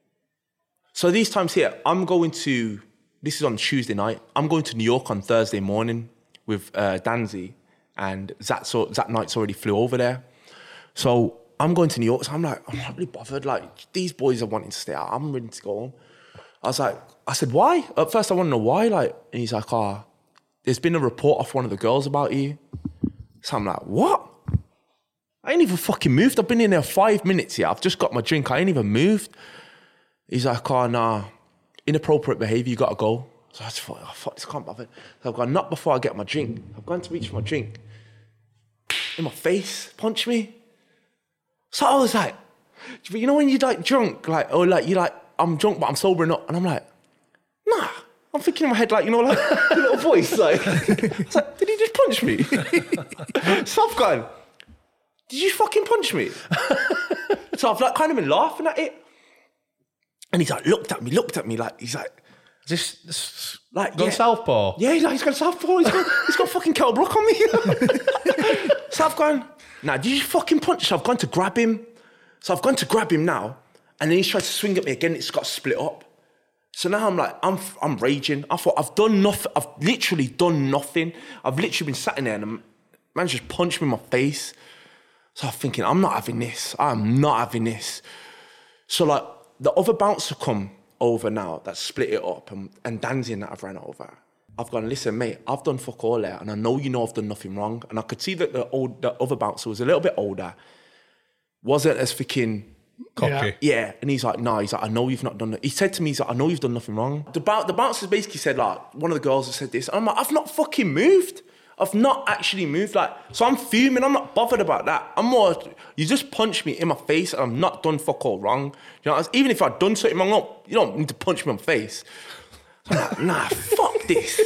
So these times here, I'm going to. This is on Tuesday night. I'm going to New York on Thursday morning with uh, Danzy, and Zach, so, Zach Knight's already flew over there. So I'm going to New York. So I'm like, I'm not really bothered. Like, these boys are wanting to stay out. I'm ready to go home. I was like, I said, why? At first, I want to know why. Like, and he's like, oh, there's been a report off one of the girls about you. So I'm like, what? I ain't even fucking moved. I've been in there five minutes here. I've just got my drink. I ain't even moved. He's like, oh, nah, inappropriate behaviour, you got to go. So I just thought, oh, fuck, this can't bother. So I've gone, not before I get my drink. I've gone to reach for my drink. In my face, punch me. So I was like, you know when you're like drunk, like, or like, you're like, I'm drunk, but I'm sobering up. And I'm like, nah. I'm thinking in my head, like, you know, like, a little voice, like, I was like, did he just punch me? So I've gone, did you fucking punch me? So I've like kind of been laughing at it. And he's like, looked at me, looked at me, like, he's like, Just, just like, gone yeah. southpaw? Yeah, he's like, he's gone southpaw, he's got, he's got fucking Kettle Brook on me. So I've gone, nah, did you fucking punch? So I've gone to grab him. So I've gone to grab him now, and then he's tried to swing at me again, it's got split up. So now I'm like, I'm I'm raging. I thought, I've done nothing, I've literally done nothing. I've literally been sat in there, and the man just punched me in my face. So I'm thinking, I'm not having this. I'm not having this. So like the other bouncer come over now that split it up and, and Danzy and that I've ran over. I've gone, listen, mate, I've done fuck all there and I know you know I've done nothing wrong. And I could see that the old the other bouncer was a little bit older, wasn't as freaking cocky. Yeah. yeah. And he's like, nah, he's like, I know you've not done it. He said to me, he's like, I know you've done nothing wrong. The, bou- the bouncer basically said, like, one of the girls has said this. And I'm like, I've not fucking moved. I've not actually moved. Like, so I'm fuming. I'm not bothered about that. I'm more, you just punch me in my face and I'm not done fuck all wrong. You know, even if I'd done something wrong up, you don't need to punch me in the face. So I'm like, nah, fuck this.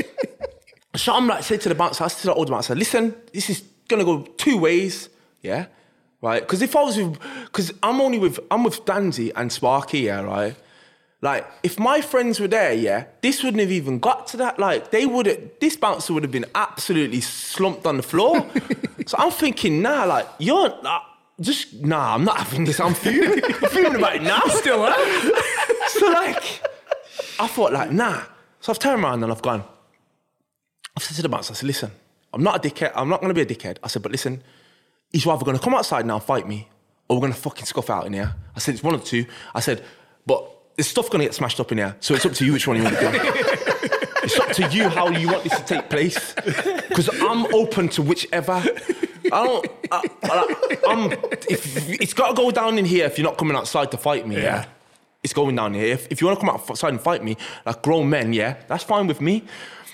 So I'm like, say to the bouncer, I said to the older bouncer, listen, this is gonna go two ways, yeah? Right? Because if I was with, because I'm only with, I'm with Danzy and Sparky, yeah, right? Like, if my friends were there, yeah, this wouldn't have even got to that. Like, they would have, this bouncer would have been absolutely slumped on the floor. So I'm thinking, nah, like, you're, uh, just, nah, I'm not having this. I'm fuming. I'm fuming about it now. Still are. So, like, I thought, like, nah. So I've turned around and I've gone, I've said to the bouncer, I said, listen, I'm not a dickhead. I'm not going to be a dickhead. I said, but listen, he's either going to come outside now and fight me or we're going to fucking scuff out in here. I said, it's one of the two. I said, but there's stuff going to get smashed up in here, so it's up to you which one you want to do. It's up to you how you want this to take place. Because I'm open to whichever. I don't, I, I, I'm, if, it's got to go down in here if you're not coming outside to fight me, yeah? yeah? It's going down here. If, if you want to come outside and fight me, like grown men, yeah, that's fine with me.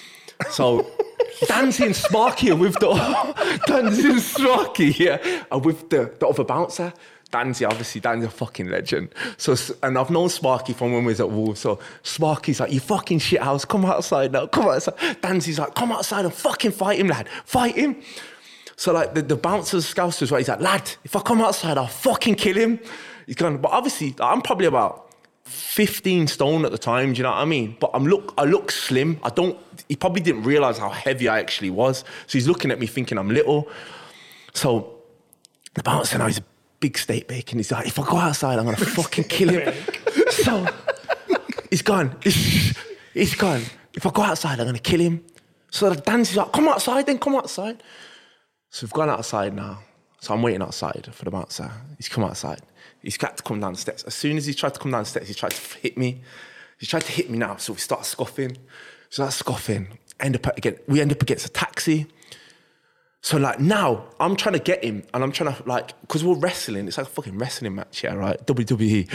So, Danzy and Sparky are with the, Danzy and Sparky, yeah, are with the, the other bouncer. Danzy, obviously, Danzy's a fucking legend. So, and I've known Sparky from when we was at Wolves. So Sparky's like, you fucking shit house, come outside now, come outside. Danzy's like, come outside and fucking fight him, lad, fight him. So like the, the bouncer's scousers, right, he's like, lad, if I come outside, I'll fucking kill him. He's going, but obviously, I'm probably about fifteen stone at the time, do you know what I mean? But I'm look, I look slim. I don't, he probably didn't realise how heavy I actually was. So he's looking at me thinking I'm little. So the bouncer now, he's a big steak bacon. He's like, if I go outside, I'm going to fucking kill him. So he's gone. He's, he's gone. If I go outside, I'm going to kill him. So the Danzy's like, come outside then, come outside. So we've gone outside now. So I'm waiting outside for the bouncer. He's come outside. He's got to come down the steps. As soon as he tried to come down the steps, he tried to hit me. He tried to hit me now, so we start scuffing. So that's scuffing. End up again. We end up against a taxi. So like now, I'm trying to get him, and I'm trying to like, because we're wrestling. It's like a fucking wrestling match, yeah, right? W W E.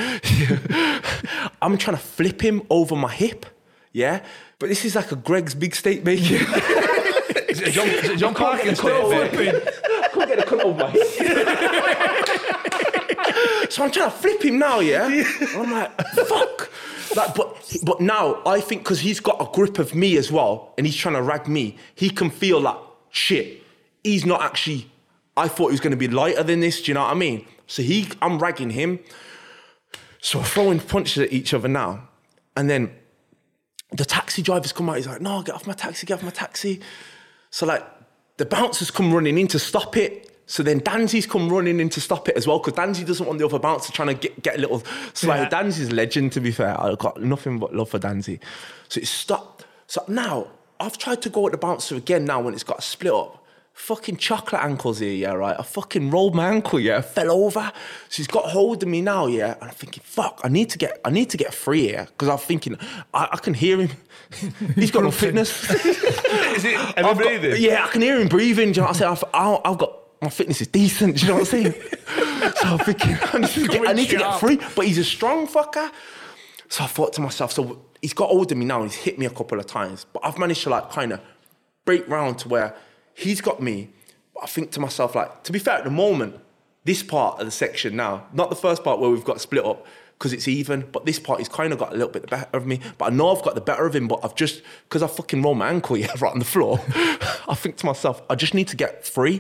I'm trying to flip him over my hip, yeah. But this is like a Greg's big steak bacon. Is it John, is it John Parkin's steak bacon? I couldn't get a cut over my hip. So I'm trying to flip him now, yeah? And I'm like, fuck. Like, but, but now, I think because he's got a grip of me as well, and he's trying to rag me, he can feel like, shit, he's not actually, I thought he was going to be lighter than this, do you know what I mean? So he, I'm ragging him. So we're throwing punches at each other now. And then the taxi drivers come out, he's like, no, get off my taxi, get off my taxi. So like, the bouncers come running in to stop it. So then Danzy's come running in to stop it as well, because Danzy doesn't want the other bouncer trying to get, get a little... So like, yeah. Danzy's a legend, to be fair. I've got nothing but love for Danzy. So it's stopped. So now, I've tried to go at the bouncer again now when it's got split up. Fucking chocolate ankles here, yeah, right? I fucking rolled my ankle, yeah, fell over. So he's got hold of me now, yeah, and I'm thinking, fuck, I need to get, I need to get free here, because I'm thinking, I, I can hear him. He's got no fitness. Is it? Am I breathing? Got, yeah, I can hear him breathing. Do you know what I'm saying? I've, I've got, my fitness is decent. Do you know what I'm saying? So I'm thinking, I need, to get, I need to get free, but he's a strong fucker. So I thought to myself, so he's got hold of me now, and he's hit me a couple of times, but I've managed to like kind of break round to where he's got me, but I think to myself, like, to be fair, at the moment, this part of the section now, not the first part where we've got split up, because it's even, but this part, he's kind of got a little bit the better of me, but I know I've got the better of him, but I've just, because I fucking rolled my ankle, yeah, right on the floor, I think to myself, I just need to get free.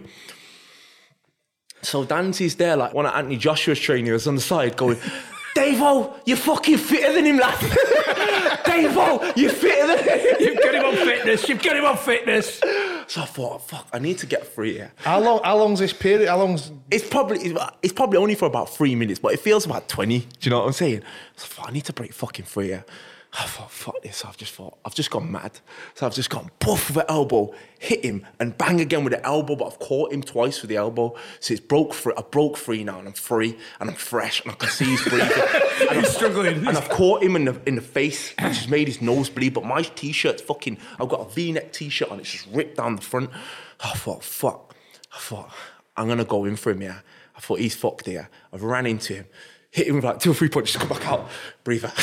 So Danzy's there, like one of Anthony Joshua's trainers on the side going, Davo, you're fucking fitter than him, lad. Davo, you're fitter than him. You've got him on fitness, you've got him on fitness. So I thought, fuck, I need to get free here. How long? How long's this period? How long's? It's probably it's, it's probably only for about three minutes, but it feels about twenty. Do you know what I'm saying? So I thought, I need to break fucking free here. I thought, fuck this. I've just thought, I've just gone mad. So I've just gone poof with the elbow, hit him, and bang again with the elbow, but I've caught him twice with the elbow. So it's broke free. I broke free now, and I'm free, and I'm fresh, and I can see he's breathing. And He's I'm struggling. And I've caught him in the in the face, which has made his nose bleed. But my t-shirt's fucking, I've got a V-neck t-shirt on, it's just ripped down the front. I thought, fuck. I thought, I'm going to go in for him, yeah. I thought, he's fucked here. I've ran into him, hit him with like two or three punches, come back out, breathe out.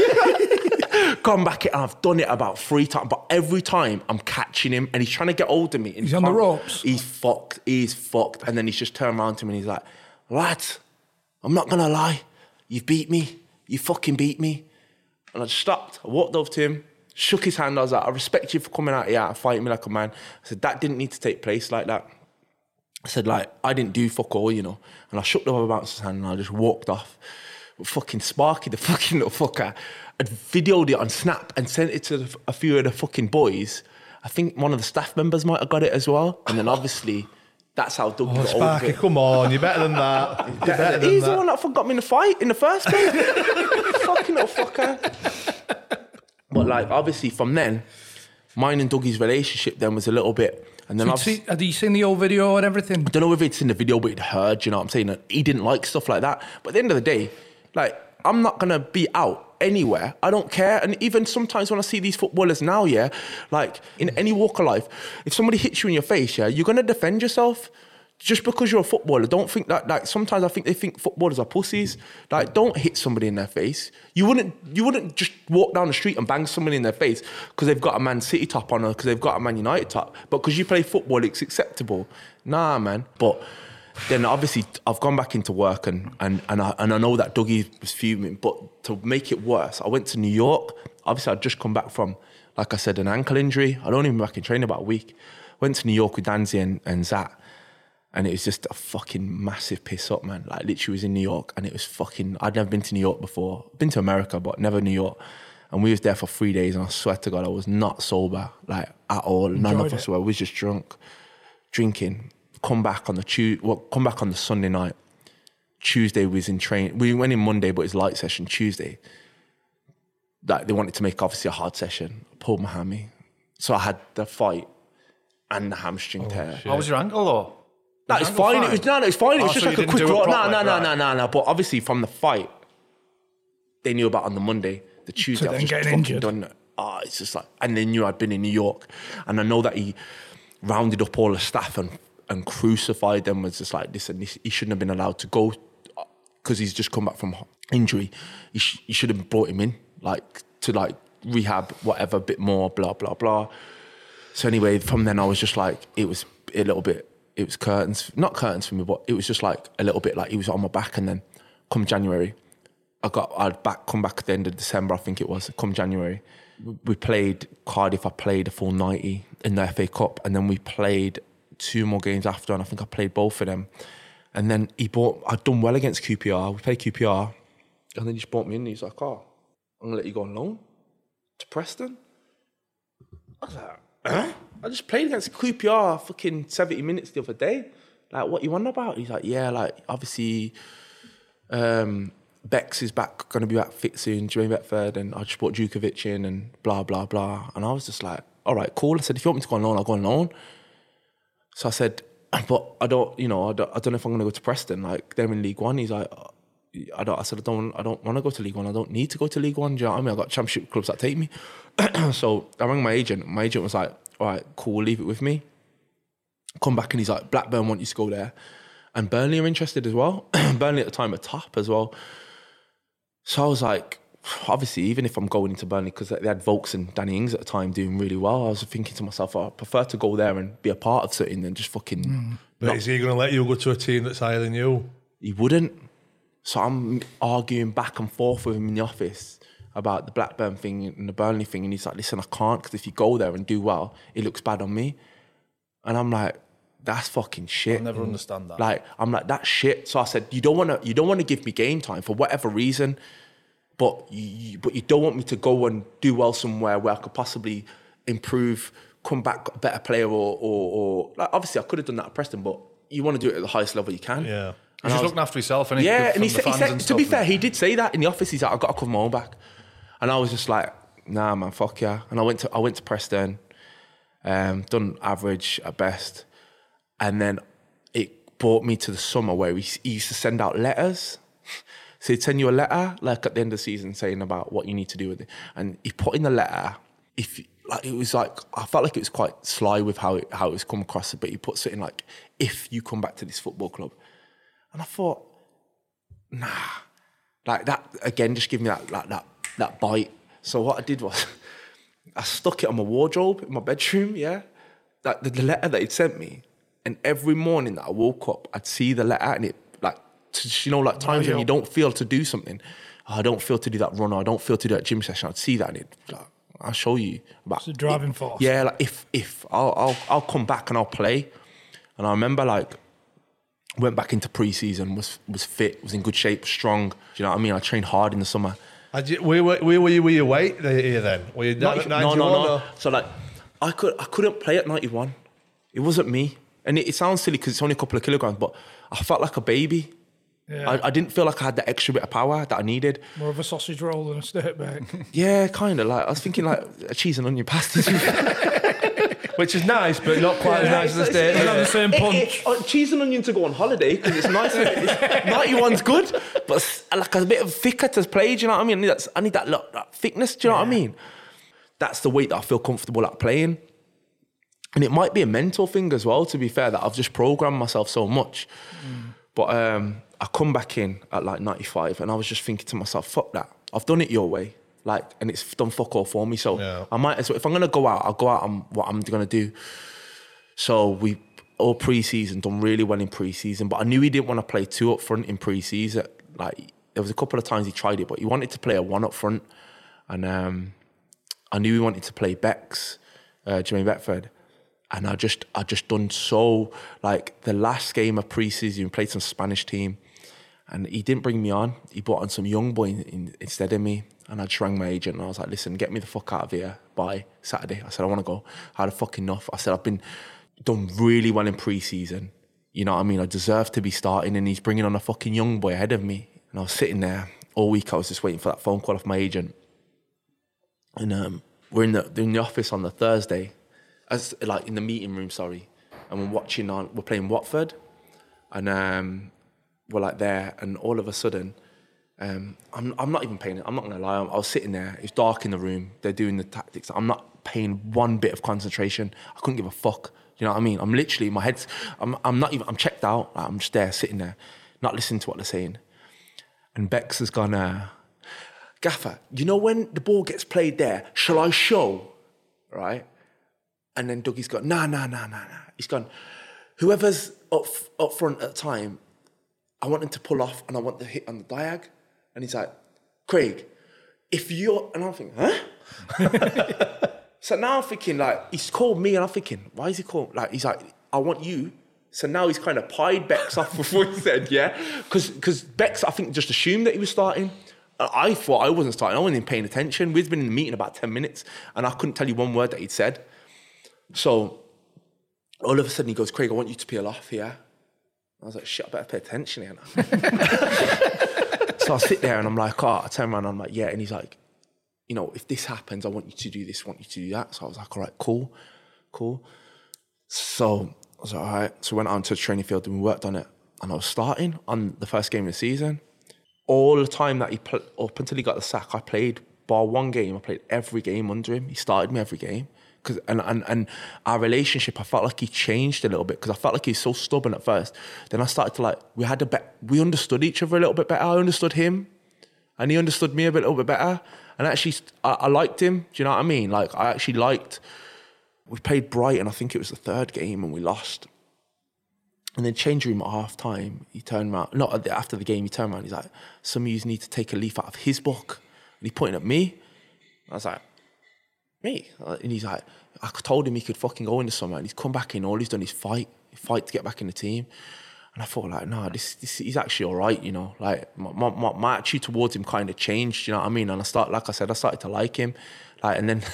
Come back in, and I've done it about three times, but every time I'm catching him and he's trying to get hold of me. He's on the ropes. He's fucked, he's fucked. And then he's just turned around to me and he's like, lad, I'm not going to lie. You've beat me. You fucking beat me. And I just stopped. I walked over to him, shook his hand. I was like, I respect you for coming out here and fighting me like a man. I said, that didn't need to take place like that. I said, like, I didn't do fuck all, you know. And I shook the other bouncer's hand and I just walked off. But fucking Sparky, the fucking little fucker, had videoed it on Snap and sent it to a few of the fucking boys. I think one of the staff members might have got it as well. And then obviously, that's how Doug Oh, got Sparky, over it. come on, you're better than that. You're better than He's that. the one that forgot me in the fight in the first place. Fucking little fucker. But like, obviously, from then, mine and Dougie's relationship then was a little bit. And then So I've see, had you seen the old video and everything? I don't know if it's in the video, but he'd heard, you know what I'm saying? That he didn't like stuff like that. But at the end of the day, like, I'm not going to be out anywhere. I don't care. And even sometimes when I see these footballers now, yeah, like in any walk of life, if somebody hits you in your face, yeah, you're going to defend yourself. Just because you're a footballer, don't think that, like, sometimes I think they think footballers are pussies. Like, don't hit somebody in their face. You wouldn't you wouldn't just walk down the street and bang somebody in their face because they've got a Man City top on or because they've got a Man United top. But because you play football, it's acceptable. Nah, man. But then obviously I've gone back into work and and and I, and I know that Dougie was fuming. But to make it worse, I went to New York. Obviously, I'd just come back from, like I said, an ankle injury. I'd only been back in training about a week. Went to New York with Danzy and, and Zat. And it was just a fucking massive piss up, man. Like, literally was in New York and it was fucking... I'd never been to New York before. Been to America, but never New York. And we was there for three days and I swear to God, I was not sober, like, at all. None Enjoyed of us it. were. We was just drunk, drinking. Come back on the Tuesday... Well, come back on the Sunday night. Tuesday we was in train. We went in Monday, but it was light session. Tuesday, like, they wanted to make, obviously, a hard session. I pulled my hammy. So I had the fight and the hamstring tear. How was your ankle, though? No, it's fine. It was no, no, it's fine. It was Oh, just so like you a didn't quick do it roll. No, properly, no, no, right. no, no, no. But obviously, from the fight, they knew about on the Monday, the Tuesday. I then was just getting fucking injured. done it. Ah, it's just like, and they knew I'd been in New York, and I know that he rounded up all the staff and and crucified them. Was just like, listen, this, he shouldn't have been allowed to go because he's just come back from injury. He, sh- he should have brought him in, like to like rehab, whatever, a bit more, blah blah blah. So anyway, from then I was just like, it was a little bit. It was curtains, not curtains for me, but it was just like a little bit like he was on my back. And then come January, I got, I'd back, come back at the end of December, I think it was, come January. We played Cardiff, I played a full ninety in the F A Cup. And then we played two more games after, and I think I played both of them. And then he bought, I'd done well against Q P R. We played Q P R. And then he just brought me in and he's like, oh, I'm going to let you go on loan to Preston. I was like, huh? I just played against Q P R fucking seventy minutes the other day. Like, what you want about? He's like, yeah, like, obviously, um, Bex is back, going to be back fit soon, Jermaine Beckford, and I just brought Djukovic in and blah, blah, blah. And I was just like, all right, cool. I said, if you want me to go on loan, I'll go on loan. So I said, but I don't, you know, I don't, I don't know if I'm going to go to Preston. Like, they're in League One. He's like, I don't. I said, I don't. I don't want to go to League One. I don't need to go to League One. Do you know what I mean? I got championship clubs that take me. So I rang my agent. My agent was like, all right, cool, leave it with me. Come back and he's like, Blackburn want you to go there. And Burnley are interested as well. Burnley at the time are top as well. So I was like, obviously, even if I'm going into Burnley, because they had Vokes and Danny Ings at the time doing really well, I was thinking to myself, oh, I prefer to go there and be a part of something than just fucking... Mm. But not- is he going to let you go to a team that's higher than you? He wouldn't. So I'm arguing back and forth with him in the office about the Blackburn thing and the Burnley thing. And he's like, listen, I can't, because if you go there and do well, it looks bad on me. And I'm like, that's fucking shit. I'll never understand that. Like, I'm like, that's shit. So I said, you don't want to you don't want to give me game time for whatever reason, but you, but you don't want me to go and do well somewhere where I could possibly improve, come back a better player, or, or, or like, obviously I could have done that at Preston, but you want to do it at the highest level you can. Yeah. He's just looking after himself, and Yeah, and he from said, the he fans said and to stuff. be fair, he did say that in the office. He's like, I've got to cover my own back. And I was just like, nah, man, fuck yeah. And I went to I went to Preston, um, done average at best, and then it brought me to the summer where he, he used to send out letters. So he'd send you a letter, like at the end of the season, saying about what you need to do with it. And he put in the letter, if like it was like, I felt like it was quite sly with how it, how it was come across, but he put something like, if you come back to this football club. And I thought, nah. Like that, again, just give me that, like, that, that bite. So what I did was, I stuck it on my wardrobe in my bedroom, yeah? That the, the letter that he'd sent me. And every morning that I woke up, I'd see the letter and it, like, you know, like times when you don't feel to do something. Oh, I don't feel to do that run, or I don't feel to do that gym session. I'd see that and it, like, I'll show you. About, it's a driving force. Yeah, like if if I'll I'll I'll come back and I'll play. And I remember like went back into pre-season, was was fit, was in good shape, strong. Do you know what I mean? I trained hard in the summer. Had you, where, where, where were you? Were you weight here then? Were you Not, no, no, no. Or? So like, I could I couldn't play at ninety-one. It wasn't me. And it, it sounds silly because it's only a couple of kilograms, but I felt like a baby. Yeah. I, I didn't feel like I had that extra bit of power that I needed. More of a sausage roll than a steak bake. Yeah, kind of. Like I was thinking like a cheese and onion pasta. Which is nice, but not quite yeah, as nice as a steak. It's not the same punch. It, it, uh, cheese and onion to go on holiday because it's nice. It's, ninety-one's good, but like a bit of thicker to play. Do you know what I mean? I need that, I need that, look, that thickness. Do you know yeah. what I mean? That's the weight that I feel comfortable at playing. And it might be a mental thing as well, to be fair, that I've just programmed myself so much. Mm. But um, I come back in at like ninety-five and I was just thinking to myself, fuck that. I've done it your way. Like, and it's done fuck all for me. So yeah. I might as well, if I'm going to go out, I'll go out on what I'm going to do. So we, all pre-season, done really well in pre-season, but I knew he didn't want to play two up front in pre-season. Like, there was a couple of times he tried it, but he wanted to play a one up front. And um, I knew he wanted to play Bex, uh, Jermaine Beckford. And I just, I just done so, like the last game of pre-season, we played some Spanish team and he didn't bring me on. He brought on some young boy in, in, instead of me. And I just rang my agent and I was like, listen, get me the fuck out of here by Saturday. I said, I want to go. I had a fucking enough. I said, I've been done really well in pre-season. You know what I mean? I deserve to be starting and he's bringing on a fucking young boy ahead of me. And I was sitting there all week. I was just waiting for that phone call off my agent. And um, we're in the, in the office on the Thursday. As like in the meeting room, sorry, and we're watching on, we're playing Watford, and um, we're like there, and all of a sudden, um, I'm I'm not even paying it. I'm not gonna lie. I was sitting there. It's dark in the room. They're doing the tactics. I'm not paying one bit of concentration. I couldn't give a fuck. You know what I mean? I'm literally my head's. I'm I'm not even. I'm checked out. Like, I'm just there sitting there, not listening to what they're saying. And Bex has gone, uh, Gaffer, you know when the ball gets played there, shall I show? Right? And then Dougie's gone, nah, nah, nah, nah, nah. He's gone, whoever's up, up front at the time, I want him to pull off and I want the hit on the diag. And he's like, Craig, if you're... And I'm thinking, huh? So now I'm thinking, like, he's called me and I'm thinking, why is he called? Like, he's like, I want you. So now he's kind of pied Bex off before he said, yeah? Because Bex, I think, just assumed that he was starting. I thought I wasn't starting. I wasn't even paying attention. We'd been in the meeting about ten minutes and I couldn't tell you one word that he'd said. So all of a sudden he goes, Craig, I want you to peel off, yeah? I was like, shit, I better pay attention here now. So I sit there and I'm like, oh, I turn around and I'm like, yeah. And he's like, you know, if this happens, I want you to do this, I want you to do that. So I was like, all right, cool, cool. So I was like, all right. So we went out to the training field and we worked on it. And I was starting on the first game of the season. All the time that he, pl- up until he got the sack, I played, bar one game, I played every game under him. He started me every game. Cause, and, and, and our relationship, I felt like he changed a little bit because I felt like he was so stubborn at first. Then I started to like, we had a bit, we understood each other a little bit better. I understood him and he understood me a bit, a little bit better. And actually, I, I liked him. Do you know what I mean? Like, I actually liked, we played Brighton, I think it was the third game and we lost. And then change room at half time, he turned around, not after the game, he turned around, he's like, some of you need to take a leaf out of his book. And he pointed at me. I was like, me? And he's like, I told him he could fucking go in the summer and he's come back in, all he's done is fight, fight to get back in the team. And I thought like, no, this, this he's actually all right, you know, like my, my, my attitude towards him kind of changed, you know what I mean? And I start, like I said, I started to like him. Like, and then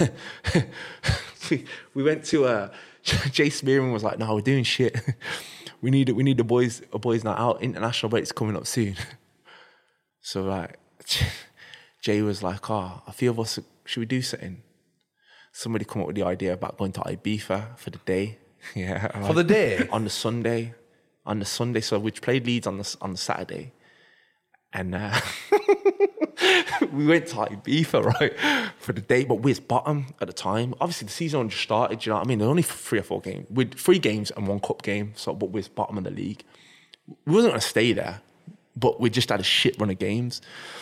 we, we went to, uh, Jay Spearman was like, no, we're doing shit. we need we need the boys, a boys night out, international break's coming up soon. So like, Jay was like, oh, a few of us, should we do something? Somebody come up with the idea about going to Ibiza for the day. Yeah. For the day? On the Sunday. On the Sunday. So we played Leeds on the, on the Saturday. And uh, we went to Ibiza, right, for the day. But we was bottom at the time. Obviously, the season only just started, you know what I mean? There were only three or four games. We had three games and one cup game. So, but we was bottom of the league. We wasn't going to stay there. But we just had a shit run of games.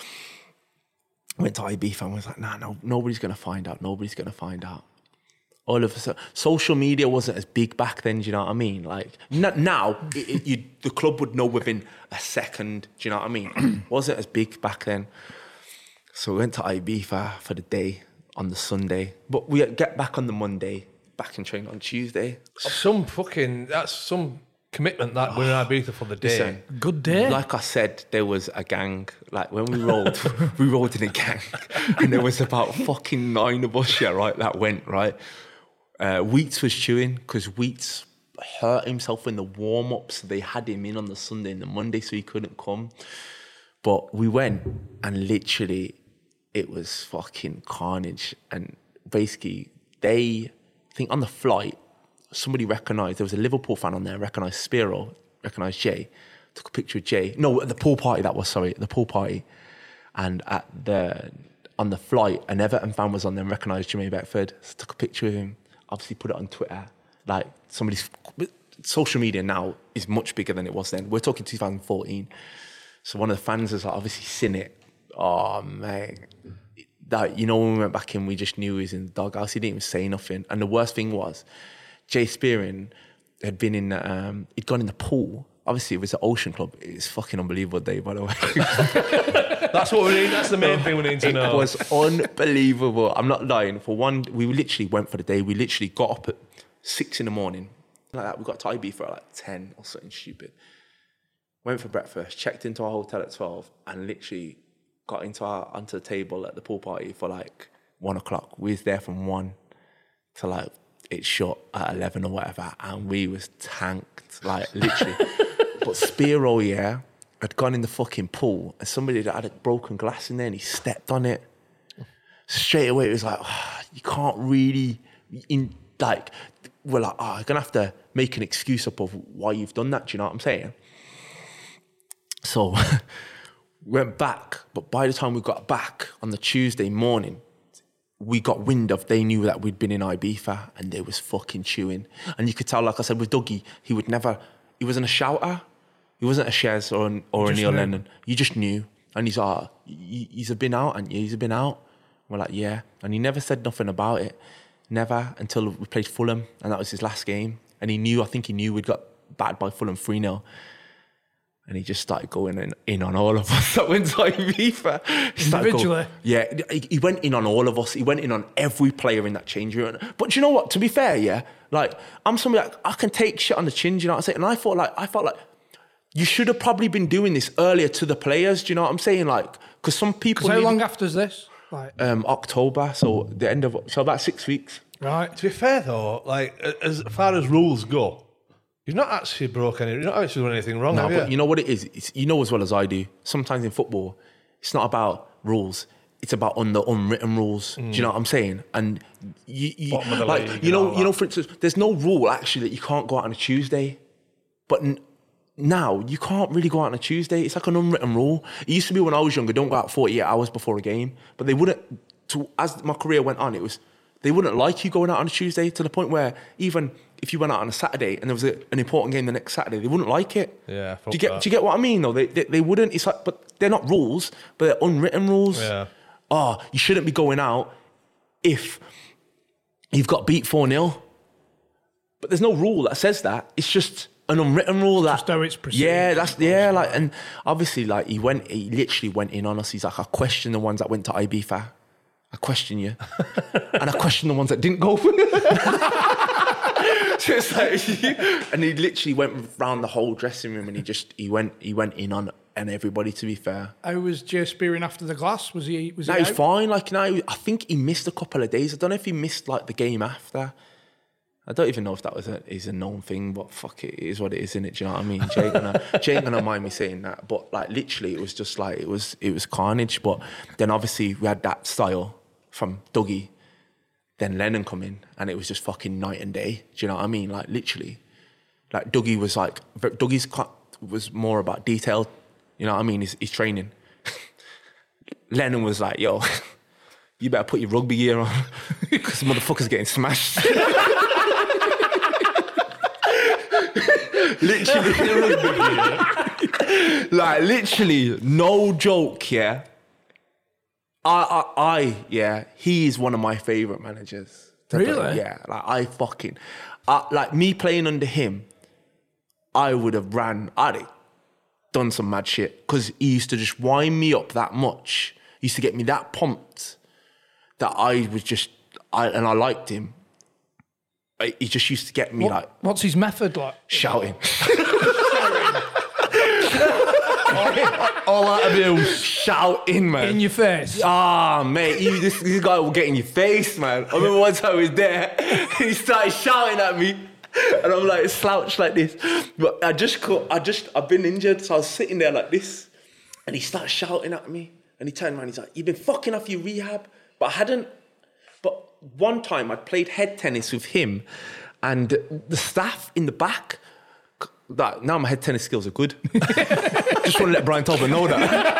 Went to Ibiza and was like, nah, no, nobody's going to find out. Nobody's going to find out. All of a sudden, social media wasn't as big back then, do you know what I mean? Like, n- now, it, it, you, the club would know within a second, do you know what I mean? Wasn't as big back then. So we went to Ibiza for the day on the Sunday. But we get back on the Monday, back in training on Tuesday. Some fucking, that's some commitment that we're in Ibiza for the day. Listen, Good day. like I said, there was a gang. Like when we rolled, we rolled in a gang. And there was about fucking nine of us, yeah, right, that went, right? Uh, Wheats was chewing because Wheats hurt himself in the warm-ups. They had him in on the Sunday and the Monday, so he couldn't come. But we went and literally it was fucking carnage. And basically they, I think on the flight, somebody recognised, there was a Liverpool fan on there, recognised Spiro, recognised Jay, took a picture of Jay. No, at the pool party that was, sorry, at the pool party. And at the, on the flight, an Everton fan was on there and recognised Jermaine Beckford, so took a picture of him. Obviously put it on Twitter. Like somebody's social media now is much bigger than it was then. We're talking two thousand fourteen. So one of the fans has obviously seen it. Oh man, that, you know, when we went back in, we just knew he was in the doghouse. He didn't even say nothing. And the worst thing was, Jay Spearing had been in. Um, he'd gone in the pool. Obviously, it was the Ocean Club. It's fucking unbelievable day, by the way. That's what we need. That's the main thing we need to it know. It was unbelievable. I'm not lying. For one, we literally went for the day. We literally got up at six in the morning. Like that, we got to Ibiza at like ten or something stupid. Went for breakfast, checked into our hotel at twelve, and literally got into our onto the table at the pool party for like one o'clock. We was there from one to like it shut at eleven or whatever, and we was tanked, like literally. But Spiro, yeah, had gone in the fucking pool, and somebody that had a broken glass in there, and he stepped on it. Straight away, it was like, oh, you can't really, in like, we're like, oh, you're gonna have to make an excuse up of why you've done that. Do you know what I'm saying? So went back, but by the time we got back on the Tuesday morning, we got wind of, they knew that we'd been in Ibiza, and they was fucking chewing. And you could tell, like I said, with Dougie, he would never, he wasn't a shouter. He wasn't a Shez or, an, or a Neil knew. Lennon. You just knew. And he's like, he's a been out, and he's a been out. We're like, yeah. And he never said nothing about it. Never, until we played Fulham, and that was his last game. And he knew, I think he knew we'd got battered by Fulham three nil. And he just started going in, in on all of us that went to Ibiza. Individually? Going, yeah, he, he went in on all of us. He went in on every player in that change room. But do you know what? To be fair, yeah, like, I'm somebody like, I can take shit on the chin, do you know what I'm saying? And I thought like, I felt like, you should have probably been doing this earlier to the players, do you know what I'm saying? Like, because some people... How long after is this? Like um, October, so the end of... So about six weeks. Right. To be fair though, like, as far as rules go, you've not actually broken anything, you've not actually done anything wrong, No, have but you? you know what it is? It's, you know as well as I do, sometimes in football, it's not about rules. It's about un- the unwritten rules. Mm. Do you know what I'm saying? And you, you like, you know, you know, for instance, there's no rule actually that you can't go out on a Tuesday, but n- now you can't really go out on a Tuesday. It's like an unwritten rule. It used to be when I was younger, don't go out forty-eight hours before a game, but they wouldn't. To as my career went on, it was they wouldn't like you going out on a Tuesday, to the point where even if you went out on a Saturday and there was a, an important game the next Saturday, they wouldn't like it. Yeah, do you get that. do you get what I mean? Though they, they they wouldn't. It's like, but they're not rules, but they're unwritten rules. Yeah. Oh, you shouldn't be going out if you've got beat four nil. But there's no rule that says that. It's just an unwritten rule that just how it's perceived. Yeah, that's yeah, like, and obviously like he went he literally went in on us. He's like, I question the ones that went to Ibiza. I question you. And I question the ones that didn't go. So it's like, and he literally went round the whole dressing room and he just he went he went in on and everybody, to be fair. How was Jay Spearing after the glass? Was he was no, he he was out? fine. Like, no, I think he missed a couple of days. I don't know if he missed like the game after. I don't even know if that was a, is a known thing, but fuck it, it is what it is, isn't it? Do you know what I mean? Jay ain't gonna, Jay ain't gonna mind me saying that. But like literally, it was just like it was it was carnage. But then obviously we had that style from Dougie, then Lennon come in, and it was just fucking night and day. Do you know what I mean? Like literally, like Dougie was like Dougie's was more about detail. You know what I mean? His, his training. Lennon was like, yo, you better put your rugby gear on because the motherfucker's getting smashed. Literally, like literally, no joke. Yeah, I, I, I, yeah, he is one of my favorite managers. Really? Yeah, like I fucking, uh, like me playing under him, I would have ran. I'd have done some mad shit because he used to just wind me up that much. He used to get me that pumped that I was just, I and I liked him. He just used to get me what, like... What's his method like? Shouting. All that abuse. Shouting, man. In your face? Ah, mate, you, this, this guy will get in your face, man. I remember one time I was there and he started shouting at me and I'm like slouched like this. But I just, caught, I just, I've been injured, so I was sitting there like this and he started shouting at me and he turned around, he's like, you've been fucking off your rehab. But I hadn't... But one time I played head tennis with him and the staff in the back, that now my head tennis skills are good. Just want to let Brian Talbot know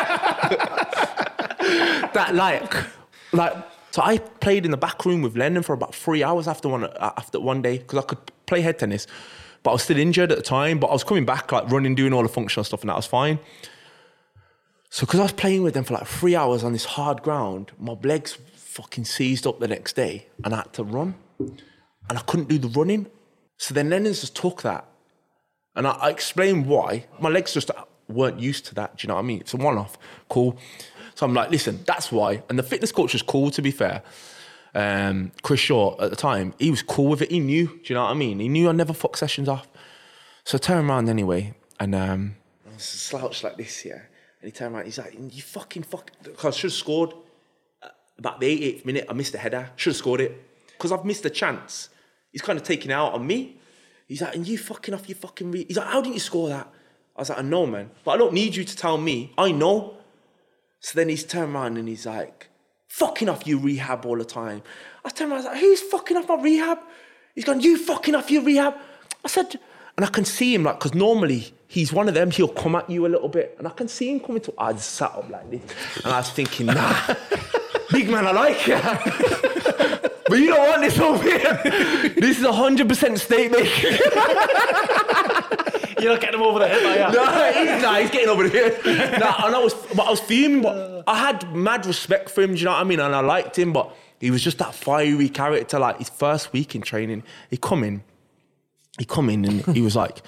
that. that like, like, so I played in the back room with Lennon for about three hours after one, after one day because I could play head tennis, but I was still injured at the time, but I was coming back like running, doing all the functional stuff and that was fine. So because I was playing with them for like three hours on this hard ground, my legs fucking seized up the next day and I had to run and I couldn't do the running. So then Lennon's just took that and I, I explained why. My legs just weren't used to that, do you know what I mean? It's a one-off, cool. So I'm like, listen, that's why. And the fitness coach was cool, to be fair. Um, Chris Shaw at the time, he was cool with it. He knew, do you know what I mean? He knew I never fuck sessions off. So I turned around anyway and um, I was slouched like this, yeah. And he turned around, he's like, you fucking fuck, because I should have scored. About the eightieth minute, I missed a header. Should have scored it. Because I've missed a chance. He's kind of taking it out on me. He's like, and you fucking off your fucking... Re-. He's like, how didn't you score that? I was like, I know, man. But I don't need you to tell me. I know. So then he's turned around and he's like, fucking off your rehab all the time. I turned around, I was like, who's fucking off my rehab? He's gone, you fucking off your rehab? I said... And I can see him, like, because normally he's one of them, he'll come at you a little bit. And I can see him coming to... I just sat up like this. And I was thinking, nah... Big man, I like you. But you don't want this over here. This is a one hundred percent steak making. You're not getting him over the head, are you? No, he's, nah, he's getting over the head. Nah, and I was, but I was fuming, but I had mad respect for him, do you know what I mean? And I liked him, but he was just that fiery character. Like, his first week in training, he come in, he come in and he was like,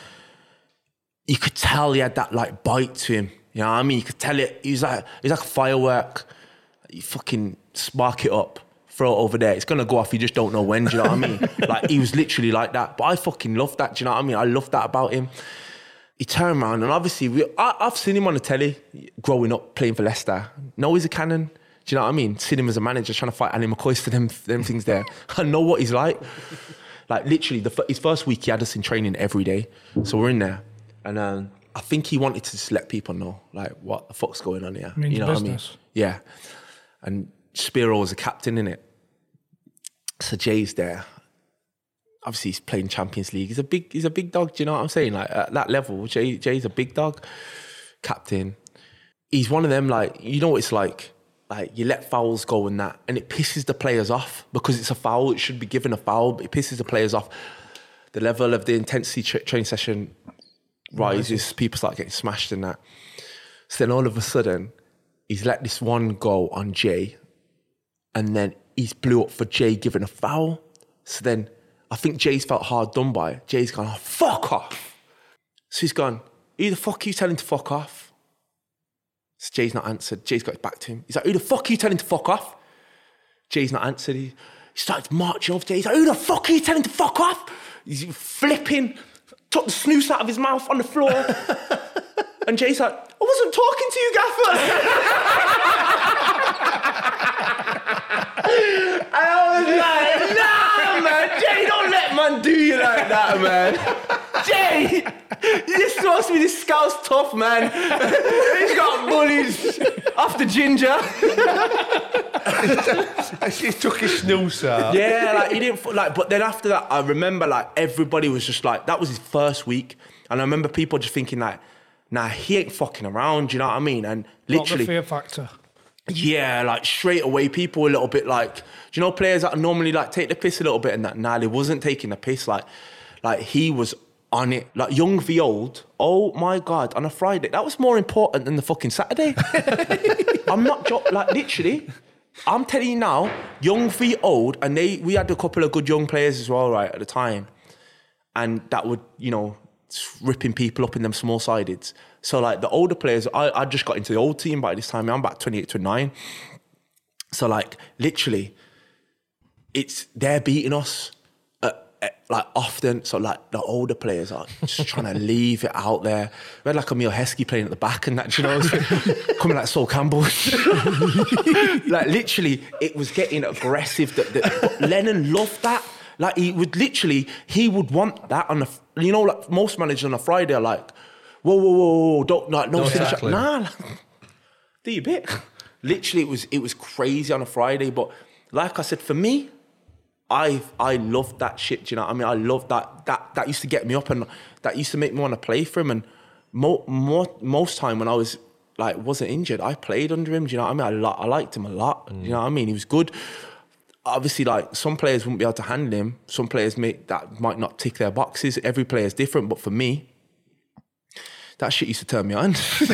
you could tell he had that, like, bite to him. You know what I mean? You could tell it, he was like, he was like a firework. You fucking spark it up, throw it over there. It's going to go off, you just don't know when, do you know what I mean? Like, he was literally like that. But I fucking loved that, do you know what I mean? I loved that about him. He turned around and obviously, we, I, I've seen him on the telly growing up, playing for Leicester. Know he's a cannon, do you know what I mean? Seen him as a manager trying to fight Annie McCoy, them, them things there. I know what he's like. Like, literally, the, his first week, he had us in training every day. So we're in there. And um, I think he wanted to just let people know, like, what the fuck's going on here. Means you know business. what I mean? Yeah. And Spiro was a captain in it. So Jay's there. Obviously, he's playing Champions League. He's a big, he's a big dog. Do you know what I'm saying? Like at that level, Jay, Jay's a big dog. Captain. He's one of them. Like, you know what it's like. Like, you let fouls go and that, and it pisses the players off because it's a foul. It should be given a foul, but it pisses the players off. The level of the intensity tra- training session rises. People start getting smashed in that. So then all of a sudden, he's let this one go on Jay, and then he's blew up for Jay giving a foul. So then I think Jay's felt hard done by. Jay's gone, oh, fuck off. So he's gone, who the fuck are you telling to fuck off? So Jay's not answered. Jay's got his back to him. He's like, who the fuck are you telling to fuck off? Jay's not answered. He, he started marching off Jay. He's like, who the fuck are you telling to fuck off? He's flipping, took the snooze out of his mouth on the floor. And Jay's like, I wasn't talking to you, Gaffer. And I was like, nah, man, Jay, don't let man do you like that, man? Jay, you're supposed to be this scout's tough, man. He's got bullies off the ginger. He took his snooze out. Yeah, like he didn't like. But then after that, I remember like everybody was just like, that was his first week, and I remember people just thinking like, nah, he ain't fucking around. You know what I mean? And Not the literally, fear factor. yeah, like straight away, people were a little bit like, do you know players that normally like take the piss a little bit and that? Nah, they wasn't taking the piss. Like, like he was on it. Like young v old. Oh my God, on a Friday, that was more important than the fucking Saturday. I'm not joking. Like literally, I'm telling you now, young v old, and they we had a couple of good young players as well, right at the time, and that would you know ripping people up in them small sideds. So like the older players, I, I just got into the old team by this time. I'm about twenty-eight, twenty-nine. So like literally, it's they're beating us uh, uh, like often. So like the older players are just trying to leave it out there. We had like Emile Heskey playing at the back and that, do you know, coming like Sol Campbell. Like literally, it was getting aggressive. That, that Lennon loved that. Like he would literally, he would want that on the. You know, like most managers on a Friday are like, whoa, whoa, whoa, whoa, don't like no, No finish. tackling. Nah, like, do your bit. Literally, it was it was crazy on a Friday. But like I said, for me, I I loved that shit. Do you know what I mean? I loved that. That that used to get me up, and that used to make me want to play for him. And mo- more most time when I was like wasn't injured, I played under him. Do you know what I mean? I li- I liked him a lot. Mm. Do you know what I mean? He was good. Obviously, like some players wouldn't be able to handle him. Some players may, that might not tick their boxes. Every player is different. But for me, that shit used to turn me on.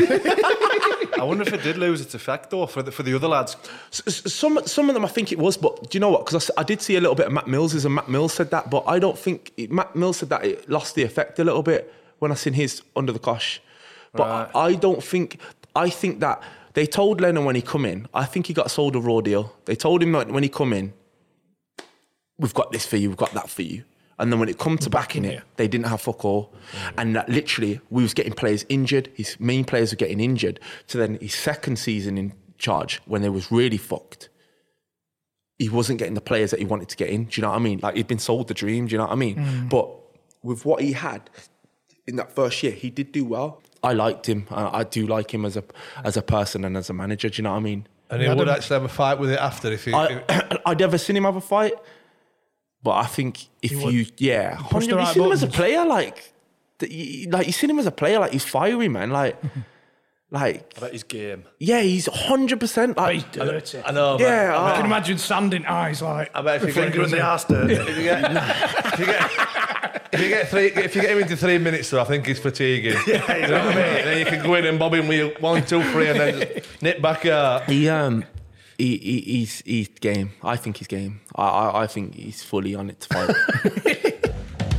I wonder if it did lose its effect though for the for the other lads. S- Some some of them I think it was, but do you know what? Because I, I did see a little bit of Matt Mills's, and Matt Mills said that, but I don't think it, Matt Mills said that it lost the effect a little bit when I seen his under the cosh. But Right. I, I don't think. I think that they told Lennon when he come in. I think he got sold a raw deal. They told him that when he come in, we've got this for you, we've got that for you. And then when it come to backing it, they didn't have fuck all. Mm. And that literally, we was getting players injured. His main players were getting injured. So then his second season in charge, when they was really fucked, he wasn't getting the players that he wanted to get in. Do you know what I mean? Like he'd been sold the dream, do you know what I mean? Mm. But with what he had in that first year, he did do well. I liked him. I, I do like him as a as a person and as a manager, do you know what I mean? And he would actually have a fight with it after if he... I, if, I'd never seen him have a fight. But I think if you, yeah, Push the you right seen him as a buttons. player, like, that you, like you seen him as a player, like he's fiery, man. Like, like, I bet his game. yeah, he's hundred percent. But he's Like, dirty. I know, yeah, but I uh, can imagine sand in eyes like. I bet if you get Finger in the arse dirty. if you get, if you get, if you get three, if you get him into three minutes, though, I think he's fatiguing. Yeah, you know what I mean. And then you can go in and bob him with one, two, three, and then nip back out. he um, he, he he's he's game. I think he's game. I, I I think he's fully on it to fight.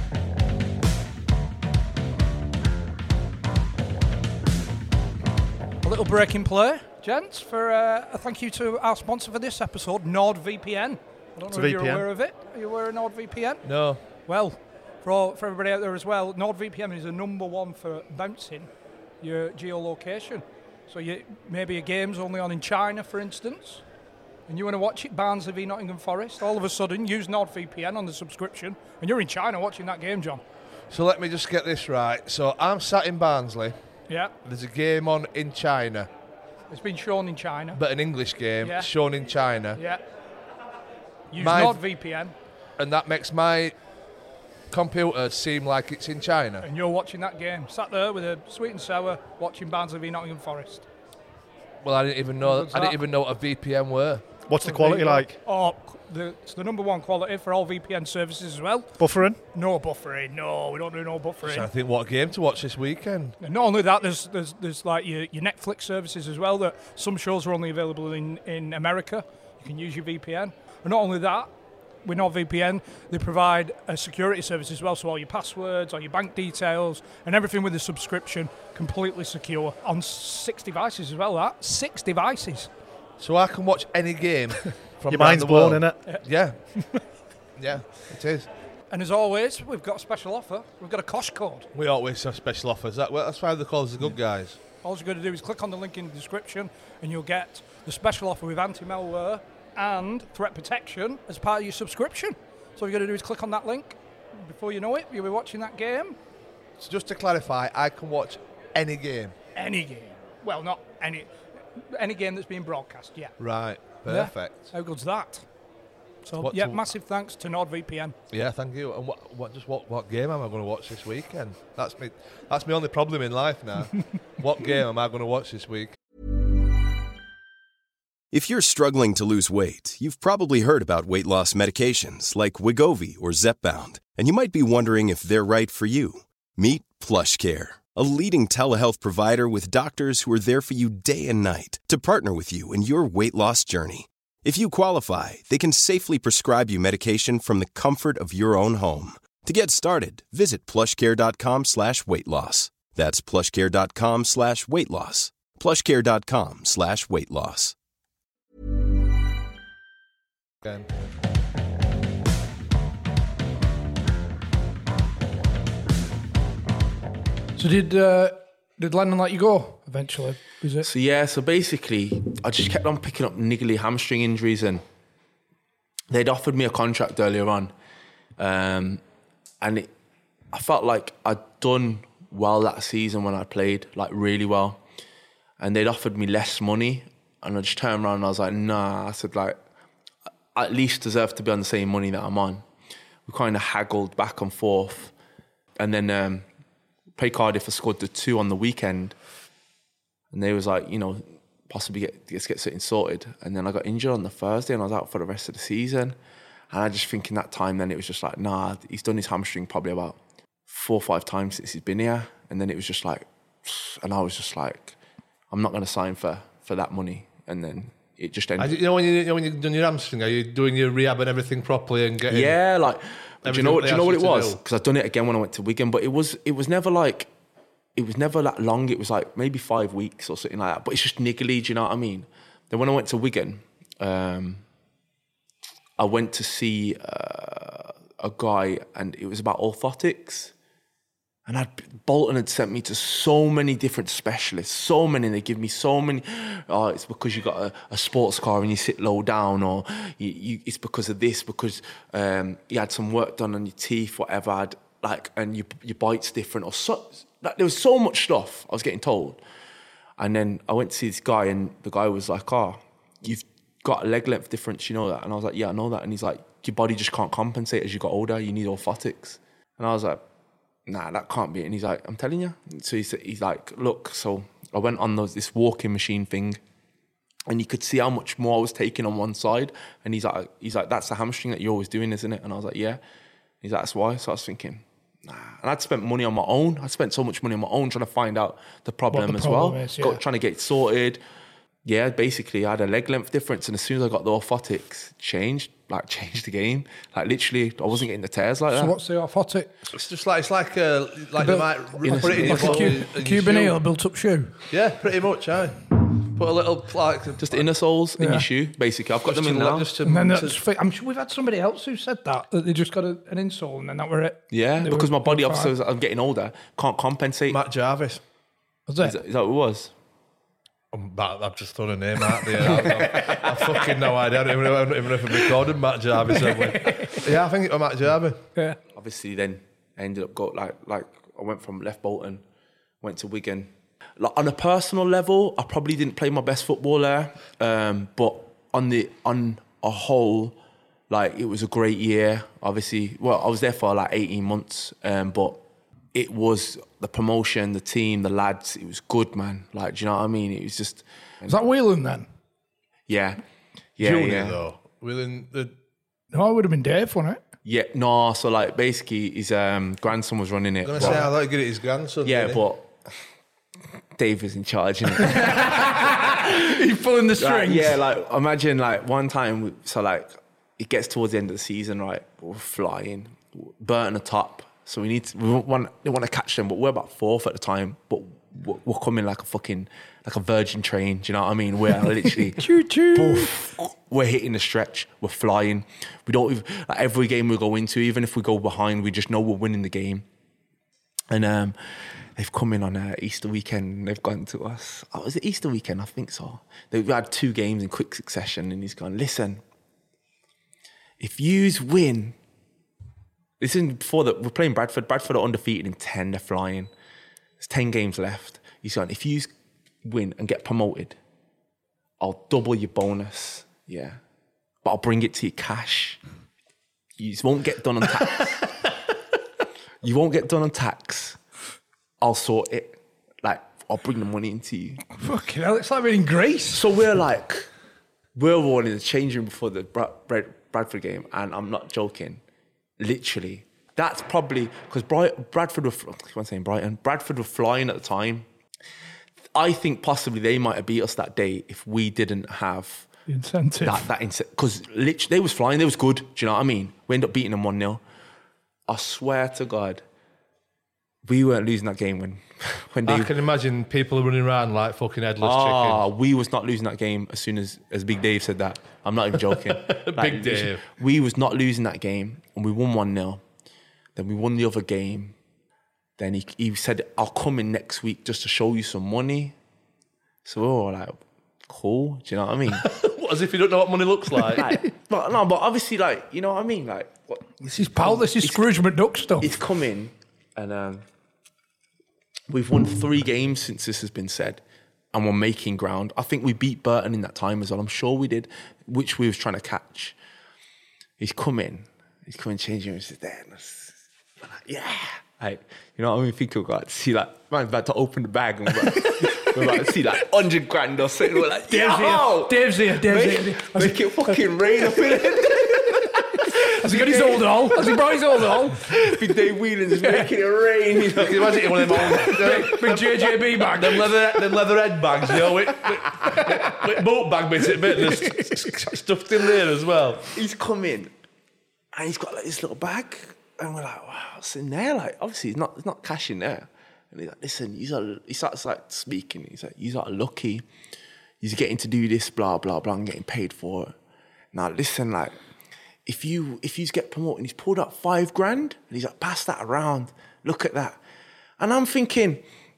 A little break in play, gents, for uh, a thank you to our sponsor for this episode, NordVPN. I don't It's know a if you're V P N. aware of it. Are you aware of NordVPN? No. Well, for all, for everybody out there as well, NordVPN is the number one for bouncing your geolocation. So you, maybe a game's only on in China, for instance, and you want to watch it, Barnsley v Nottingham Forest, all of a sudden use NordVPN on the subscription, and you're in China watching that game, John. So let me just get this right. So I'm sat in Barnsley. Yeah, There's a game on in China, it's been shown in China. but an English game Yeah. shown in China, Yeah. Use My- NordVPN, and that makes my computer seem like it's in China. and you're watching that game, sat there with a sweet and sour, watching Barnsley v Nottingham Forest. Well, I didn't even know. What's I didn't that? even know what a V P N were. What's the quality like? Oh, the, it's the number one quality for all V P N services as well. Buffering? No buffering, no, we don't do no So I buffering. think what game to watch this weekend. And not only that, there's there's there's like your, your Netflix services as well. That some shows are only available in, in America. You can use your V P N. And not only that, with NordVPN, they provide a security service as well. So all your passwords, all your bank details, and everything with the subscription completely secure on six devices as well. That six devices. So I can watch any game from Your around mind's the blown, world. innit? Yeah. Yeah, it is. And as always, we've got a special offer. We've got a Kosh code. We always have special offers. That, well, that's why they call us the good guys. All you're going to do is click on the link in the description and you'll get the special offer with anti-malware and threat protection as part of your subscription. So all you're going to do is click on that link before you know it, you'll be watching that game. So just to clarify, I can watch any game. Any game. Well, not any any game that's being broadcast, yeah. Right, perfect. Yeah. How good's that? So, What yeah, to- massive thanks to NordVPN. Yeah, thank you. And what, what, just what, what game am I going to watch this weekend? That's me. That's my only problem in life now. What game am I going to watch this week? If you're struggling to lose weight, you've probably heard about weight loss medications like Wegovy or Zepbound, and you might be wondering if they're right for you. Meet PlushCare, a leading telehealth provider with doctors who are there for you day and night to partner with you in your weight loss journey. If you qualify, they can safely prescribe you medication from the comfort of your own home. To get started, visit plushcare.com slash weight loss. That's plushcare.com slash weight loss. plushcare.com slash weight loss. Again. So did uh, did Lennon let you go eventually? Was it? So yeah, so basically, I just kept on picking up niggly hamstring injuries, and they'd offered me a contract earlier on, um, and it, I felt like I'd done well that season when I played, like really well, and they'd offered me less money, and I just turned around and I was like, nah. I said, like, I at least deserve to be on the same money that I'm on. We kind of haggled back and forth, and then um, played Cardiff. I scored the two on the weekend. And they was like, you know, possibly get, let's get something sorted. And then I got injured on the Thursday and I was out for the rest of the season. And I just think in that time then it was just like, nah, he's done his hamstring probably about four or five times since he's been here. And then it was just like, and I was just like, I'm not going to sign for, for that money. And then it just ended. I, you know, when, you, you know, when you're doing your hamstring, are you doing your rehab and everything properly and getting... Yeah, like, do you know what, do you know what it was? do? Because I'd done it again when I went to Wigan, but it was it was never like, it was never that long. It was like maybe five weeks or something like that. But it's just niggly, do you know what I mean? Then when I went to Wigan, um, I went to see uh, a guy and it was about orthotics. And I'd, Bolton had sent me to so many different specialists, so many. They give me so many. Oh, it's because you got a, a sports car and you sit low down, or you, you, it's because of this, because um, you had some work done on your teeth, whatever. I'd, like, and your your bite's different, or so. Like, there was so much stuff I was getting told. And then I went to see this guy, and the guy was like, "Oh, you've got a leg length difference, you know that?" And I was like, "Yeah, I know that." And he's like, "Your body just can't compensate as you got older. You need orthotics." And I was like, nah, that can't be it. And he's like, I'm telling you. So he's, he's like, look, so I went on those, this walking machine thing, and you could see how much more I was taking on one side. And he's like, he's like, that's the hamstring that you're always doing, isn't it? And I was like, yeah. He's like, that's why. So I was thinking, nah. And I'd spent money on my own. I spent so much money on my own trying to find out the problem the as problem well. is, yeah. Got, trying to get it sorted. Yeah, basically, I had a leg length difference. And as soon as I got the orthotics, changed. Like, changed the game. Like, literally, I wasn't getting the tears like So that. what's the orthotic? It's just like, it's like a, like bit- they might in a- put it in your like a bottle Cu- and you Cuban shoe. heel, built-up shoe. Yeah, pretty much, aye. Put a little, like... Just inner soles in Yeah. your shoe, basically. I've got just them in to- now. Just to, And then to- that's fi- I'm sure we've had somebody else who said that, that they just got a, an insole and then that were it. Yeah, They because were- my body, they were obviously, fine. as I'm getting older, can't compensate. Matt Jarvis. Was Is it? that, is that what it was? I'm bad, I've just thrown a name out there. I've, I've fucking no idea. I don't even know, I don't even know if I've recorded Matt Jarvis. have we? Yeah, I think it was Matt Jarvis. Yeah. Obviously, then I ended up go like like I went from left Bolton, went to Wigan. Like, on a personal level, I probably didn't play my best football there, um, but on the on a whole, like, it was a great year. Obviously, well, I was there for like eighteen months, um, but it was the promotion, the team, the lads. It was good, man. Like, do you know what I mean? It was just, Was that Whelan then? yeah, yeah, Junior, yeah. though. Within the... No, it would have been Dave, wouldn't it? Yeah, no. So like, basically, his um, grandson was running it. I'm going but- to say, I thought he'd get it his grandson. Yeah, didn't he? but Dave was in charge, innit? He's pulling the Like, strings. yeah, like, imagine, like, one time, we- so, like, it gets towards the end of the season, right? We're flying, Burton are top. So we need to, we want, they want to catch them, but we're about fourth at the time, but we're, we're coming like a fucking, like a Virgin train, do you know what I mean? We're literally, Choo-choo. poof, we're hitting the stretch, we're flying. We don't even, like, every game we go into, even if we go behind, we just know we're winning the game. And um, they've come in on uh, Easter weekend and they've gone to us. Oh, was it Easter weekend? I think so. They've had two games in quick succession and he's gone, listen, if yous win This is before that we're playing Bradford. Bradford are undefeated in ten. They're flying. There's ten games left. He's gone, if you win and get promoted, I'll double your bonus. Yeah. But I'll bring it to you cash. You won't get done on tax. You won't get done on tax. I'll sort it. Like, I'll bring the money into you. Fucking hell, it's like we're in Greece. So we're like, we're all in the changing room before the Bra- Brad- Bradford game, and I'm not joking. Literally. That's probably, because Bright- Bradford were, I'm saying Brighton, Bradford were flying at the time. I think possibly they might have beat us that day if we didn't have the incentive. That, that incentive. Because literally, they was flying, they was good. Do you know what I mean? We ended up beating them one nil. I swear to God, we weren't losing that game when, when they... I can imagine people running around like fucking headless Ah, chickens. we was not losing that game as soon as, as Big Dave said that. I'm not even joking. Big Like, Dave. We was not losing that game, and we won one nil. Then we won the other game. Then he, he said, I'll come in next week just to show you some money. So we were all like, cool. Do you know what I mean? What, as if you don't know what money looks like? Like, but no, but obviously, like, you know what I mean? Like, what, This is pal, this is Scrooge McDuck stuff. It's come in, and um, we've won three games since this has been said, and we're making ground. I think we beat Burton in that time as well. I'm sure we did, which we was trying to catch. He's come in. He's coming, changing. He's there. And like, yeah. Like, you know what I mean? Think we're about to see, like, man's about to open the bag and we're about, we're about to see, like, one hundred grand or something. We're like, Dave's yo! here. Dave's here. Dave's Make, here. make it fucking rain up in it. Has he got his old all? Has he brought his old all? Big Dave Whelan is making it rain. You know? Can you imagine one of them old, Big, big J J B bag. them leather, them leather head bags, you know, with, with, with boat bag bits, a bit and there's stuffed in there as well. He's come in and he's got like this little bag, and we're like, wow, what's in there? Like, obviously, it's not, it's not cash in there. And he's like, listen, he's are, he starts like speaking. He's like, you are lucky. He's getting to do this, blah blah blah, and getting paid for it. Now, listen, like, if you if you get promoted, he's pulled up five grand, and he's like, pass that around. Look at that. And I'm thinking,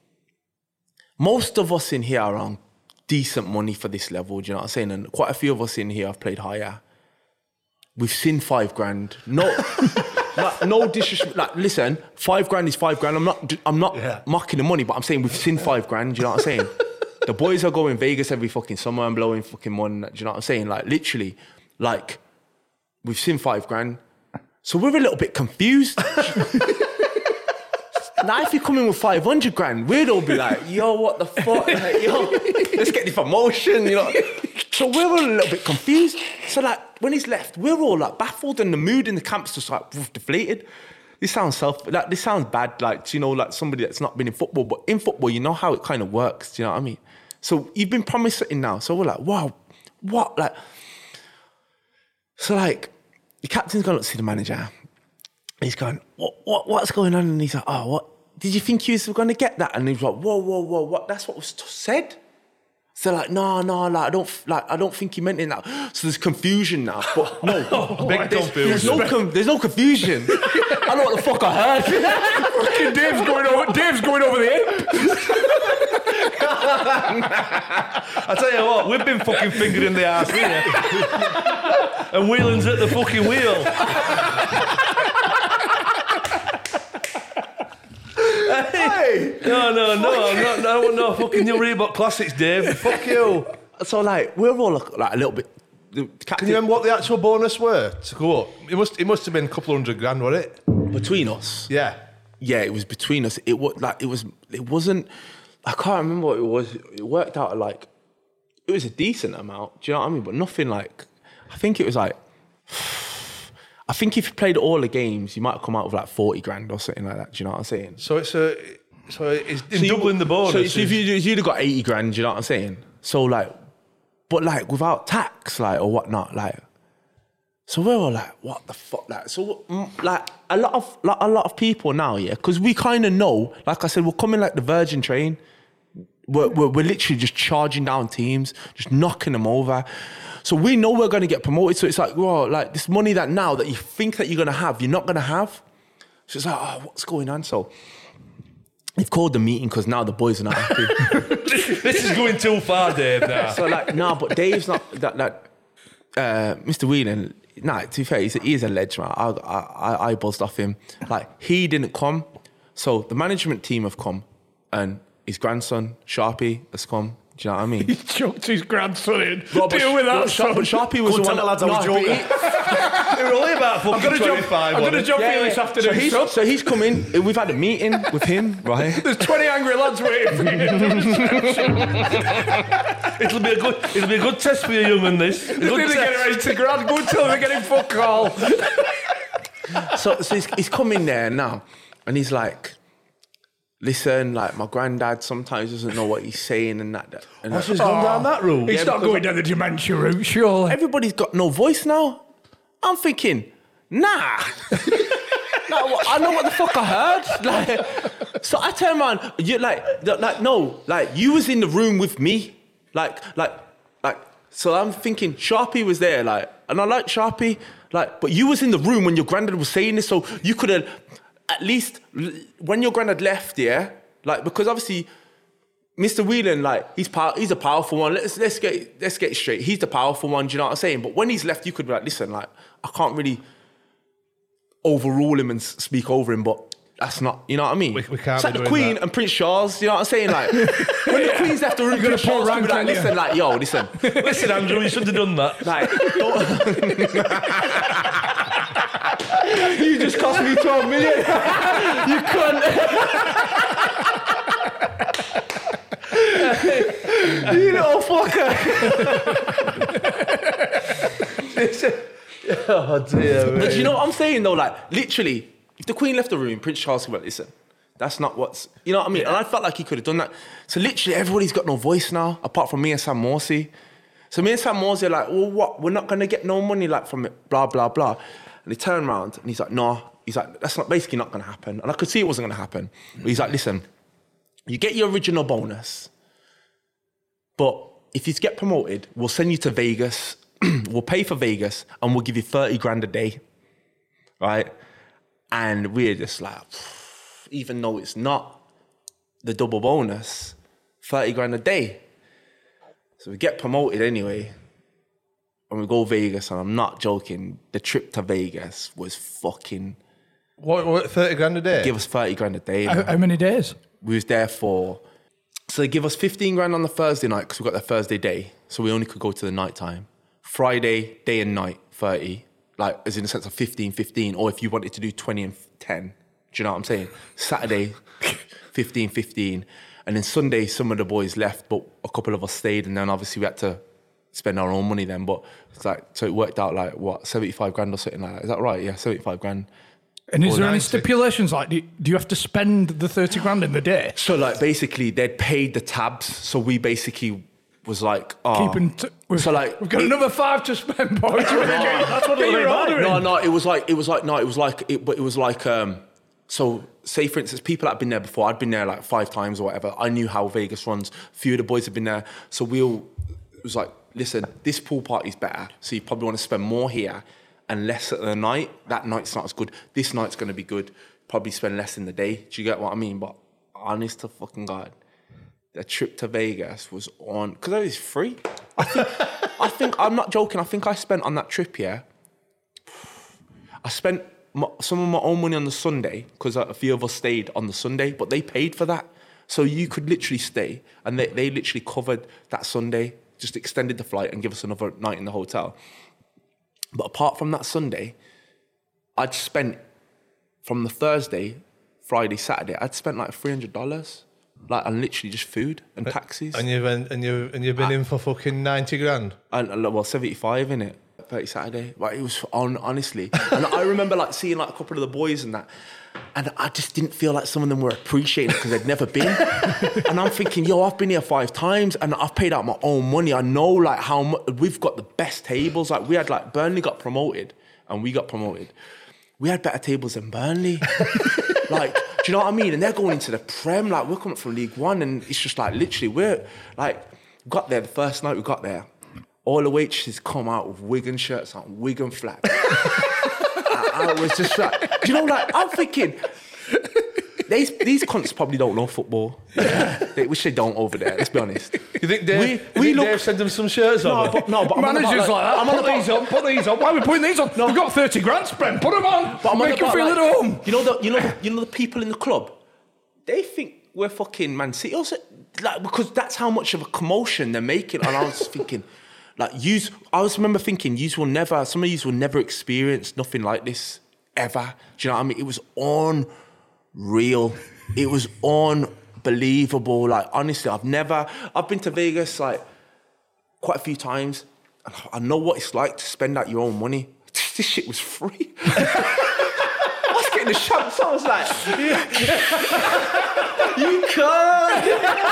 most of us in here are on decent money for this level. Do you know what I'm saying? And quite a few of us in here have played higher. We've seen five grand. No, like, no disrespect. Like, listen, five grand is five grand. I'm not, I'm not Yeah. mocking the money, but I'm saying we've seen five grand. Do you know what I'm saying? The boys are going Vegas every fucking summer and blowing fucking money. Do you know what I'm saying? Like, literally, like, we've seen five grand. So we're a little bit confused. Now, if you come in with five hundred grand, we'd all be like, yo, what the fuck? Like, yo, let's get the promotion, you know. So we're all a little bit confused. So, like, when he's left, we're all, like, baffled, and the mood in the camp's just, like, woof, deflated. This sounds self, like, this sounds bad, like, you know, like somebody that's not been in football, but in football, you know how it kind of works, do you know what I mean? So you've been promised something now. So we're like, wow, what? Like, so, like, the captain's gone up to see the manager. He's going, what, what, what's going on? And he's like, oh, what? Did you think you were going to get that? And he was like, whoa, whoa, whoa, what? That's what was t- said. So like, no, no, like I don't, like I don't think he meant it now. So there's confusion now. But no, Oh, big there's, confusion. There's no, com- there's no confusion. I know what the fuck I heard. Fucking Dave's going over. Dave's going over the hip. I tell you what, we've been fucking fingering the arse here, and Whelan's at the fucking wheel. Hey. No, no, no, no, no, I want no fucking new Reebok Classics, Dave. Fuck you. So like, we're all like a little bit. The captain, Can you remember what the actual bonus were to go up? It must, it must have been a couple hundred grand, wasn't it? between us? Yeah. Yeah, it was between us. It was like it was. It wasn't. I can't remember what it was. It worked out like it was a decent amount. Do you know what I mean? But nothing like. I think it was like. I think if you played all the games, you might have come out with like forty grand or something like that. Do you know what I'm saying? So it's a. So it's in So you- doubling the bonus. So, so if you if you'd have got eighty grand, do you know what I'm saying? So like, but like without tax, like or whatnot, like. So we're all like, what the fuck, like, so mm, like a lot of like, a lot of people now, yeah, because we kind of know, like I said, we're coming like the Virgin train. We're, we're we're literally just charging down teams, just knocking them over. So we know we're going to get promoted. So it's like, well, like this money that now that you think that you're going to have, you're not going to have. So it's like, oh, what's going on? So they've called the meeting because now the boys are not happy. This is going too far, Dave. Now. So like, no, but Dave's not that. That uh, Mister Whelan, nah, to be fair, he's a, he is a ledge, man. I, I, I buzzed off him. Like, he didn't come. So the management team have come and his grandson, Sharpie, has come. Do you know what I mean? He chucked his grandson in. Well, Deal but, with that, but, son. but Sharpie was Go the tell one the lads I was no, but joking. he- They were only about I'm fucking going to jump, twenty-five. I'm gonna wasn't jump Yeah, for you this yeah. afternoon, So he's, son. so he's come in. We've had a meeting with him, right? There's twenty angry lads waiting for you. It'll be a good. It'll be a good test for your young un. This. A They're good going to get test. eighty grand. Go and tell them they're getting fuck all. So, so he's, he's come in there now, and he's like, "Listen, like my granddad sometimes doesn't know what he's saying and that." that and Oh, that. so he's gone down that route. He's Yeah, not because- going down the dementia route, surely. Everybody's got no voice now. I'm thinking, nah. No, what- I know what the fuck I heard. Like, so I turn around. You like, like no, like you was in the room with me. Like, like, like. So I'm thinking Sharpie was there, like, and I like Sharpie, like, but you was in the room when your granddad was saying this, so you could have at least when your granddad left, yeah, like because obviously. Mister Whelan, like he's pow- he's a powerful one. Let's let's get let's get it straight. He's the powerful one. Do you know what I'm saying? But when he's left, you could be like, listen, like I can't really overrule him and s- speak over him. But that's not, you know what I mean? We- we can't It's like be the doing Queen that. and Prince Charles. You know what I'm saying? Like when the Queen's left the room, You're Prince gonna Charles pull could be like, rank, listen, like yo, listen, Listen, Andrew, you shouldn't have done that. like don't- you just cost me twelve million. You couldn't. You little fucker. Oh dear. But you know what I'm saying though? Like, literally, if the Queen left the room, Prince Charles could be like, listen, that's not what's, you know what I mean? And I felt like he could have done that. So literally, everybody's got no voice now, apart from me and Sam Morsey. So me and Sam Morsey are like, well, what? We're not going to get no money like from it, blah, blah, blah. And he turned around and he's like, no. He's like, that's not basically not going to happen. And I could see it wasn't going to happen. But he's like, listen, you get your original bonus, but if you get promoted, we'll send you to Vegas. We'll pay for Vegas and we'll give you thirty grand a day, right? And we're just like, even though it's not the double bonus, thirty grand a day. So we get promoted anyway and we go Vegas, and I'm not joking, the trip to Vegas was fucking... What, what, thirty grand a day? Give us thirty grand a day. How, man. how many days? We was there for... So they give us fifteen grand on the Thursday night because we got the Thursday day. So we only could go to the night time. Friday, day and night, thirty. Like, as in the sense of fifteen, fifteen. Or if you wanted to do twenty and ten. Do you know what I'm saying? Saturday, fifteen, fifteen. And then Sunday, some of the boys left, but a couple of us stayed. And then obviously we had to spend our own money then. But it's like, so it worked out like, what, seventy-five grand or something like that. Is that right? Yeah, seventy-five grand. And is Or there any ninety. stipulations? Like, do you, do you have to spend the thirty grand in the day? So like basically they'd paid the tabs, so we basically was like, oh. Keeping t- we've, so like we've got it- another five to spend, boys. That's what they're about. No, no, it was like it was like no, it was like it, but it was like um. So say for instance, people that had been there before, I'd been there like five times or whatever. I knew how Vegas runs. A few of the boys had been there, so we all it was like, listen, this pool party's better, so you probably want to spend more here and less at the night. That night's not as good. This night's going to be good. Probably spend less in the day. Do you get what I mean? But honest to fucking God, the trip to Vegas was on, because it was free. I think, I think, I'm not joking, I think I spent on that trip, yeah, I spent my, some of my own money on the Sunday, because a few of us stayed on the Sunday, but they paid for that. So you could literally stay, and they, they literally covered that Sunday, just extended the flight and give us another night in the hotel. But apart from that Sunday, I'd spent, from the Thursday, Friday, Saturday, I'd spent like three hundred dollars. Like, and literally just food and taxis. And you've been, and you and you've been in for fucking ninety grand. And, and well, seventy-five in it, thirty Saturday. Like, it was on, honestly. And I remember like seeing like a couple of the boys and that, and I just didn't feel like some of them were appreciating it because they'd never been. And I'm thinking, yo, I've been here five times and I've paid out my own money. I know like how much we've got the best tables. Like, we had like Burnley got promoted and we got promoted. We had better tables than Burnley. Like, do you know what I mean? And they're going into the Prem, like, we're coming from League One, and it's just like, literally, we're, like, got there the first night we got there, all the waitresses come out with Wigan shirts on, Wigan flag. I, I was just like, do you know, like, I'm thinking, these these cunts probably don't know football. They wish they don't over there. Let's be honest. You think Dave, We- you we think look- Dave sent them some shirts No, over? but no, but I'm on Managers about, like that. I'm on Put about, these on. Put these on. Why are we putting these on? No. We've got thirty grand spent. Put them on. But I'm on Make you about, feel like, at home. You know the you know the, you know the people in the club. They think we're fucking Man City, also, like because that's how much of a commotion they're making. And I was thinking, like, yous. I was remember thinking, yous will never. Some of yous will never experience nothing like this ever. Do you know what I mean? It was unreal. It was unbelievable. Like honestly, I've never. I've been to Vegas like quite a few times. And I know what it's like to spend out your own money. This shit was free. I was getting the champs. I was like, you can't.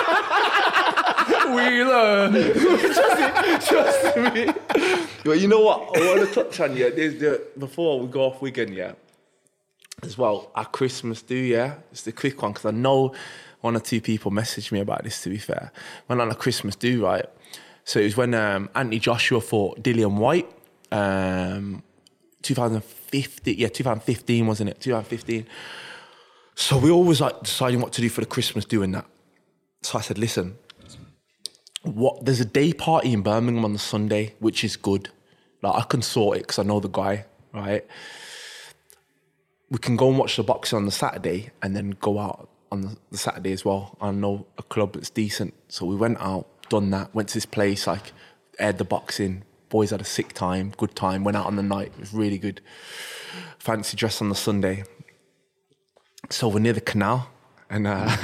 We learn. Trust me. But you know what? I want to touch on, yeah, there's the, before we go off Wigan, yeah, as well, our Christmas do, yeah? It's the quick one, because I know one or two people messaged me about this, to be fair. Went on a Christmas do, right? So it was when um, Anthony Joshua fought Dillian White, um, twenty fifteen, yeah, twenty fifteen, wasn't it? twenty fifteen. So we always like deciding what to do for the Christmas do and that. So I said, listen, what? There's a day party in Birmingham on the Sunday, which is good. Like I can sort it because I know the guy, right? We can go and watch the boxing on the Saturday and then go out on the, the Saturday as well. I know a club that's decent. So we went out, done that, went to this place, like aired the boxing. Boys had a sick time, good time, went out on the night. It was really good. Fancy dress on the Sunday. So we're near the canal and uh,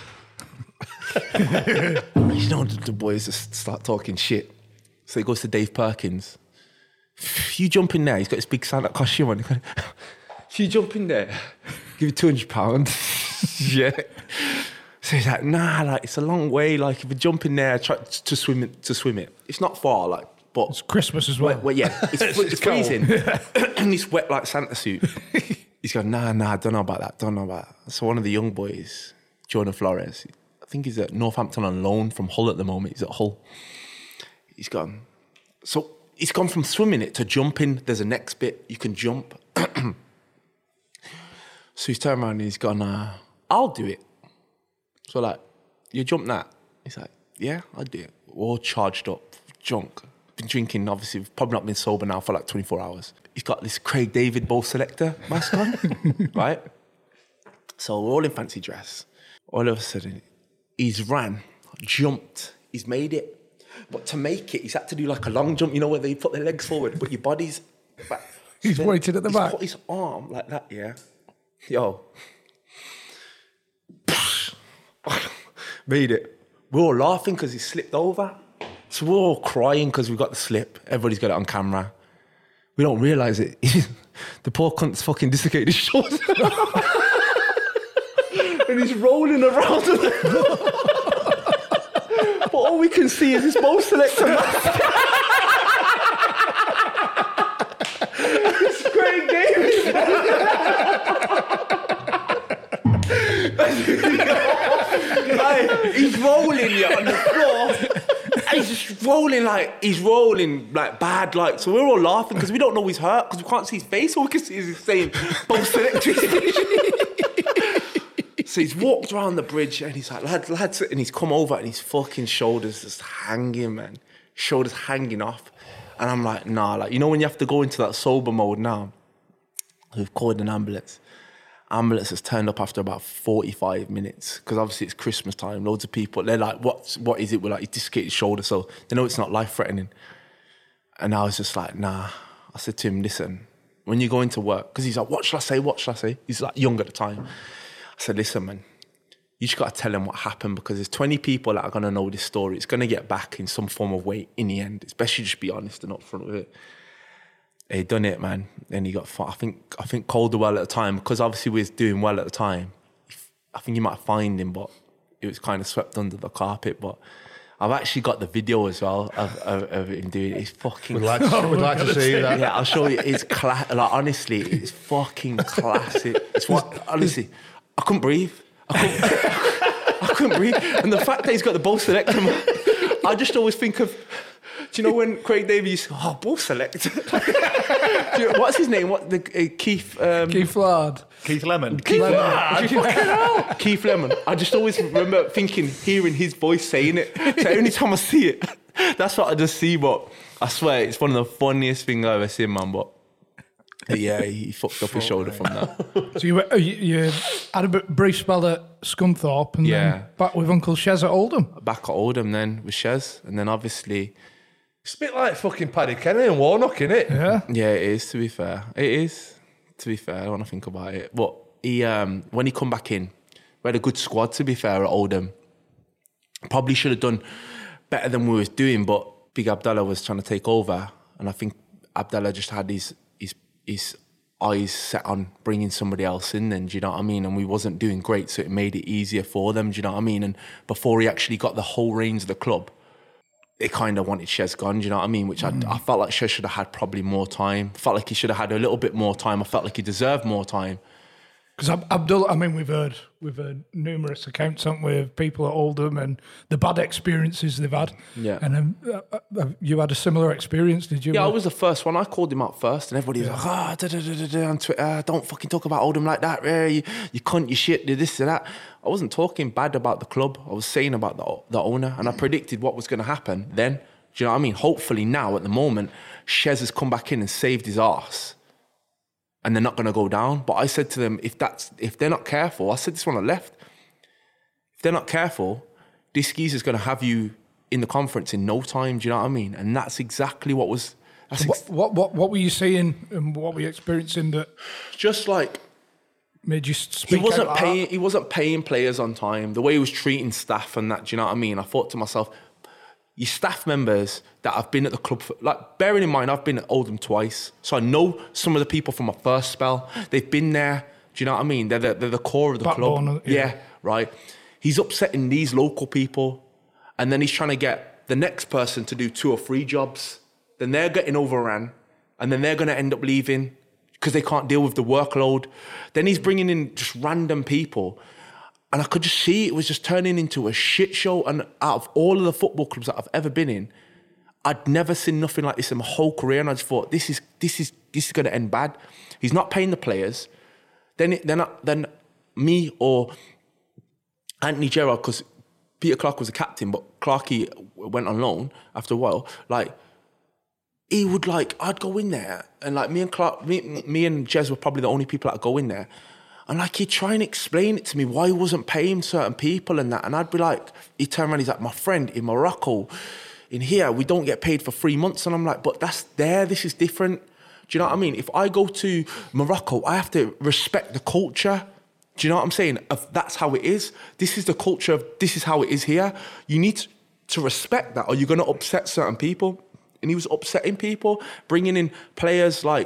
you know, the, the boys just start talking shit. So he goes to Dave Perkins. You jump in there, he's got this big Santa costume on. You jump in there, give you two hundred pounds. Yeah. So he's like, nah, like it's a long way. Like if you jump in there, try to swim it, to swim it. It's not far, like, but It's Christmas as well. well, well yeah, it's, it's, it's freezing, and it's wet like Santa suit. He's going, nah, nah, I don't know about that, don't know about that. So one of the young boys, Jonah Flores, I think he's at Northampton on loan from Hull at the moment. He's at Hull. He's gone. So he's gone from swimming it to jumping. There's a next bit you can jump. So he's turned around and he's gone, uh, I'll do it. So like, you jump that? He's like, yeah, I'll do it. We're all charged up, drunk. Been drinking, obviously, we've probably not been sober now for like twenty-four hours. He's got this Craig David Bowl Selector mask on, right? So we're all in fancy dress. All of a sudden, he's ran, jumped, he's made it. But to make it, he's had to do like a long jump, you know, where they put their legs forward, but your body's back. He's So waited at the he's back. put his arm like that, yeah. Yo. Made it. We're all laughing because he slipped over. So we're all crying because we got the slip. Everybody's got it on camera. We don't realise it. The poor cunt's fucking dislocated his shoulder. And he's rolling around. But all we can see is his Bowl Selector mask. It's Craig David. Like, he's rolling yeah, on the floor. And he's just rolling like, he's rolling like bad, like, so we're all laughing because we don't know he's hurt because we can't see his face. All we can see is his same Bowl Selector. So he's walked around the bridge and he's like, lads, lads, and he's come over and his fucking shoulders just hanging, man. Shoulders hanging off. And I'm like, nah, like, you know when you have to go into that sober mode now? We've called an ambulance. Ambulance has turned up after about forty-five minutes because obviously it's Christmas time. Loads of people, they're like, what's, what is it? We're like, he dislocated his shoulder, so they know it's not life-threatening. And I was just like, nah. I said to him, listen, when you go into work, because he's like, what shall I say, what shall I say? He's like young at the time. I said, listen, man, you just got to tell him what happened because there's twenty people that are going to know this story. It's going to get back in some form of way in the end. It's best you just be honest and upfront with it. He done it, man. Then he got, I think, I think Calderwell at the time, because obviously we was doing well at the time. I think you might find him, but it was kind of swept under the carpet. But I've actually got the video as well of, of, of him doing it. It's fucking... We'd like to, we'd like to see that. Yeah, I'll show you. It's cla- like honestly, it's fucking classic. It's what, honestly, I couldn't breathe. I couldn't, I couldn't breathe. And the fact that he's got the Bowl Selector, I just always think of Do you know when Craig Davies used to go, oh, ball select? Do you know, what's his name? What the uh, Keith? Um, Keith Lard. Keith Lemon. Keith Lemon. Lard. Fucking hell. Keith Lemon. I just always remember thinking, hearing his voice saying it. So every time I see it, that's what I just see. But I swear, it's one of the funniest things I've ever seen, man. But yeah, he fucked up his shoulder from that. So you, were- you, you had a bit brief spell at Scunthorpe and Yeah. then back with Uncle Shez at Oldham. Back at Oldham then with Shez, and then obviously, It's a bit like fucking Paddy Kenny and Warnock, innit? Yeah. yeah, it is. To be fair, it is. To be fair, I want to think about it. But he, um, when he come back in, we had a good squad. To be fair, at Oldham, probably should have done better than we was doing. But Big Abdallah was trying to take over, and I think Abdallah just had his his his eyes set on bringing somebody else in. Then, do you know what I mean? And we wasn't doing great, so it made it easier for them. Do you know what I mean? And before he actually got the whole reins of the club, they kind of wanted Shez gone, do you know what I mean? Which mm. I, I felt like Shez should have had probably more time. Felt like he should have had a little bit more time. I felt like he deserved more time. Because Abdullah, I mean, we've heard we've heard numerous accounts, haven't we, of people at Oldham and the bad experiences they've had. Yeah. And um, uh, uh, you had a similar experience, did you? Yeah, I was the first one. I called him out first, and everybody was like, ah, da, da, da, da, da, on Twitter, don't fucking talk about Oldham like that, yeah, you, you cunt, you shit, you this and that. I wasn't talking bad about the club. I was saying about the, the owner, and I predicted what was going to happen then. Do you know what I mean? Hopefully now, at the moment, Shez has come back in and saved his arse, and they're not going to go down. But I said to them, if that's if they're not careful, I said this when I left, if they're not careful, this geezer's going to have you in the conference in no time. Do you know what I mean? And that's exactly what was. That's what, ex- what what what were you seeing and what were you experiencing that just like made you speak? he wasn't out paying. like He wasn't paying players on time. The way he was treating staff and that. Do you know what I mean? I thought to myself, your staff members that have been at the club, for, like, bearing in mind, I've been at Oldham twice, so I know some of the people from my first spell. They've been there. Do you know what I mean? They're the, they're the core of the Backbone club. of- yeah. yeah, right. He's upsetting these local people, and then he's trying to get the next person to do two or three jobs. Then they're getting overrun, and then they're going to end up leaving because they can't deal with the workload. Then he's bringing in just random people. And I could just see it was just turning into a shit show. And out of all of the football clubs that I've ever been in, I'd never seen nothing like this in my whole career. And I just thought, this is this is this is going to end bad. He's not paying the players. Then it, then I, then me or Anthony Gerrard, because Peter Clark was the captain, but Clarkey went on loan after a while. Like he would like, I'd go in there, and like me and Clark, me, me and Jez were probably the only people that would go in there. And like he'd try and explain it to me why he wasn't paying certain people and that. And I'd be like, he'd turn around, he's like, my friend, in Morocco, in here, we don't get paid for three months. And I'm like, but that's there, this is different. Do you know what I mean? If I go to Morocco, I have to respect the culture. Do you know what I'm saying? If that's how it is. This is the culture of, this is how it is here. You need to respect that, or you're going to upset certain people. And he was upsetting people, bringing in players like,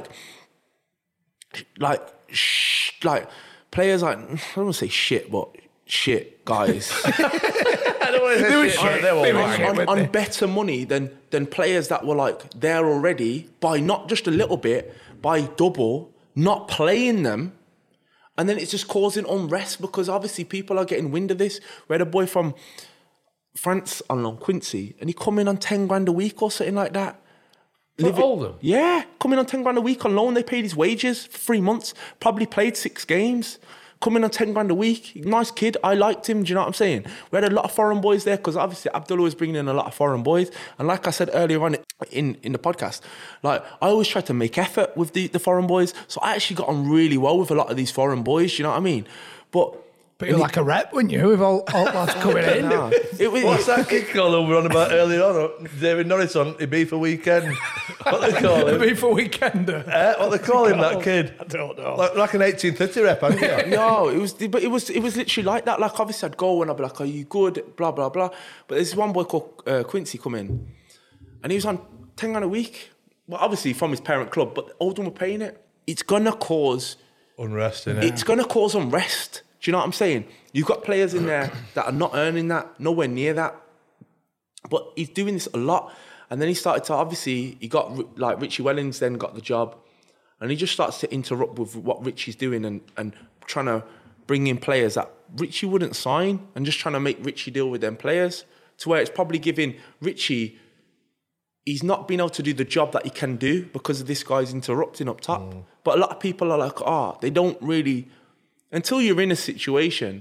like, sh- like, players like, I don't want to say shit, but shit guys. I don't want to say shit. shit. They're all on, right. on, on better money than than players that were like there already by not just a little bit, by double, not playing them. And then it's just causing unrest because obviously people are getting wind of this. We had a boy from France on loan, Quincy, and he come in on ten grand a week or something like that. For Oldham? Yeah, coming on ten grand a week on loan. They paid his wages for three months. Probably played six games. Coming on ten grand a week. Nice kid. I liked him. Do you know what I'm saying? We had a lot of foreign boys there because obviously Abdullah was bringing in a lot of foreign boys. And like I said earlier on in, in the podcast, like I always try to make effort with the, the foreign boys. So I actually got on really well with a lot of these foreign boys. Do you know what I mean? But But you're like a rep, weren't you, with all, all lads coming in? Nah, it was, What's that kid called we were on about earlier on? David Norris on Ibiza Weekend. What they call him? Ibiza Weekender. Eh, what they call him, that kid? I don't know. Like, like an eighteen thirty rep, hasn't he? No, it was, but it was, it was literally like that. Like obviously I'd go and I'd be like, "Are you good?" Blah blah blah. But there's one boy called uh, Quincy come in, and he was on ten grand a week. Well, obviously from his parent club, but Oldham were paying it. It's gonna cause Unrest, innit? It's gonna cause unrest. Do you know what I'm saying? You've got players in there that are not earning that, nowhere near that. But he's doing this a lot. And then he started to, obviously, he got, like, Richie Wellings then got the job. And he just starts to interrupt with what Richie's doing and, and trying to bring in players that Richie wouldn't sign and just trying to make Richie deal with them players to where it's probably giving Richie he's not been able to do the job that he can do because of this guy's interrupting up top. Mm. But a lot of people are like, oh, they don't really, until you're in a situation,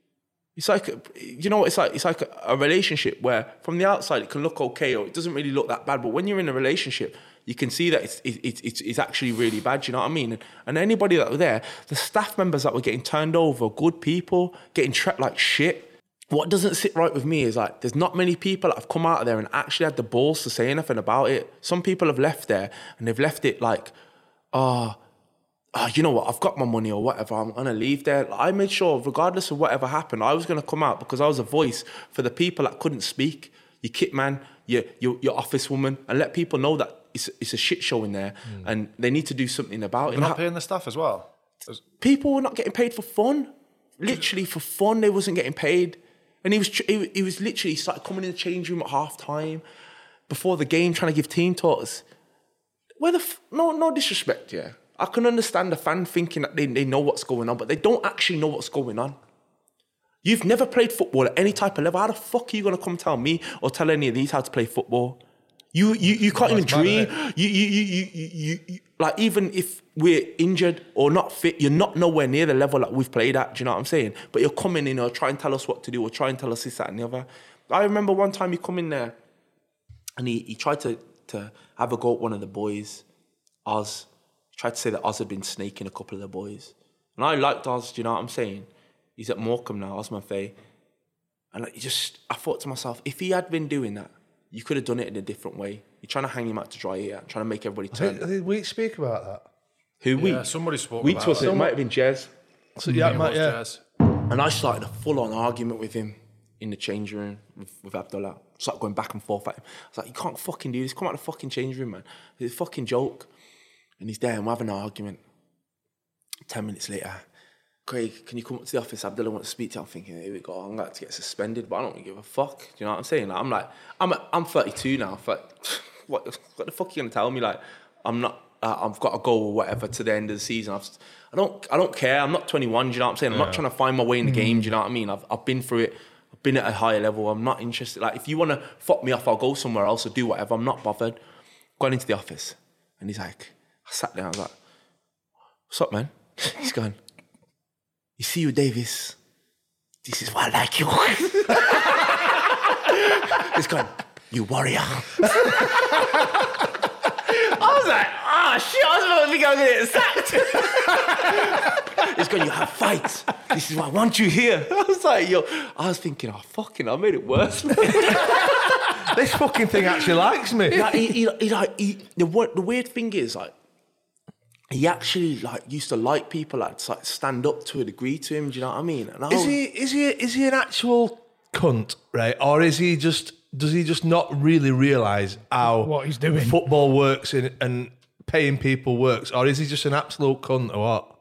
it's like, you know, it's like it's like a, a relationship where from the outside it can look okay or it doesn't really look that bad. But when you're in a relationship, you can see that it's it's it's, it's actually really bad. You know what I mean? And, and anybody that were there, the staff members that were getting turned over, good people, getting treated like shit. What doesn't sit right with me is like, there's not many people that have come out of there and actually had the balls to say anything about it. Some people have left there and they've left it like, oh, oh you know what, I've got my money or whatever, I'm going to leave there. I made sure, regardless of whatever happened, I was going to come out because I was a voice for the people that couldn't speak, your kit man, your, your, your office woman, and let people know that it's, it's a shit show in there mm. and they need to do something about You're it. not paying the staff as well? People were not getting paid for fun. Literally for fun, they wasn't getting paid. And he was he, he was literally started coming in the change room at half time, before the game, trying to give team talks. Where the f- no no disrespect, yeah. I can understand the fan thinking that they, they know what's going on, but they don't actually know what's going on. You've never played football at any type of level. How the fuck are you gonna come tell me or tell any of these how to play football? You you you can't even dream. You you you you you you like even if we're injured or not fit, you're not nowhere near the level that we've played at. Do you know what I'm saying? But you're coming in or try and tell us what to do or try and tell us this, that, and the other. I remember one time he come in there and he he tried to to have a go at one of the boys, Oz. He tried to say that Oz had been snaking a couple of the boys, and I liked Oz. Do you know what I'm saying? He's at Morecambe now, Osman Faye, and like, he just I thought to myself, if he had been doing that, you could have done it in a different way. You're trying to hang him out to dry here, trying to make everybody turn. Did, did we speak about that? Who, we? Yeah, somebody spoke Weeks about was it. It might have been Jez. So, yeah, it might, was yeah. Jez. And I started a full-on argument with him in the change room with, with Abdullah. Started going back and forth at him. I was like, you can't fucking do this. Come out of the fucking change room, man. It's a fucking joke. And he's there and we're having an argument. Ten minutes later, Craig, can you come up to the office? Abdullah wants to speak to you. I'm thinking, here we go. I'm going to get suspended, but I don't give a fuck. Do you know what I'm saying? Like, I'm like, I'm a, I'm thirty-two now. But what, what the fuck are you going to tell me? Like, I'm not, uh, I've got to go or whatever to the end of the season. I've, I don't I don't care. I'm not twenty-one, do you know what I'm saying? I'm yeah. not trying to find my way in the game, do you know what I mean? I've, I've been through it. I've been at a higher level. I'm not interested. Like, if you want to fuck me off, I'll go somewhere else or do whatever. I'm not bothered. Going into the office. And he's like, I sat there, I was like, what's up, man? He's going, you see you, Davis. This is why I like you. He's going, you warrior. I was like, ah, oh, shit, I was about to think I was going to get sacked. He's going, you have fights. This is why I want you here. I was like, yo, I was thinking, oh, fucking, I made it worse. This fucking thing actually likes me. Like, he, he, he, like, he, the, the weird thing is, like, he actually like used to like people that like stand up to a degree to him. Do you know what I mean? And I is was, he is he is he an actual cunt, right? Or is he just does he just not really realise how what he's doing football works in, and paying people works, or is he just an absolute cunt or what?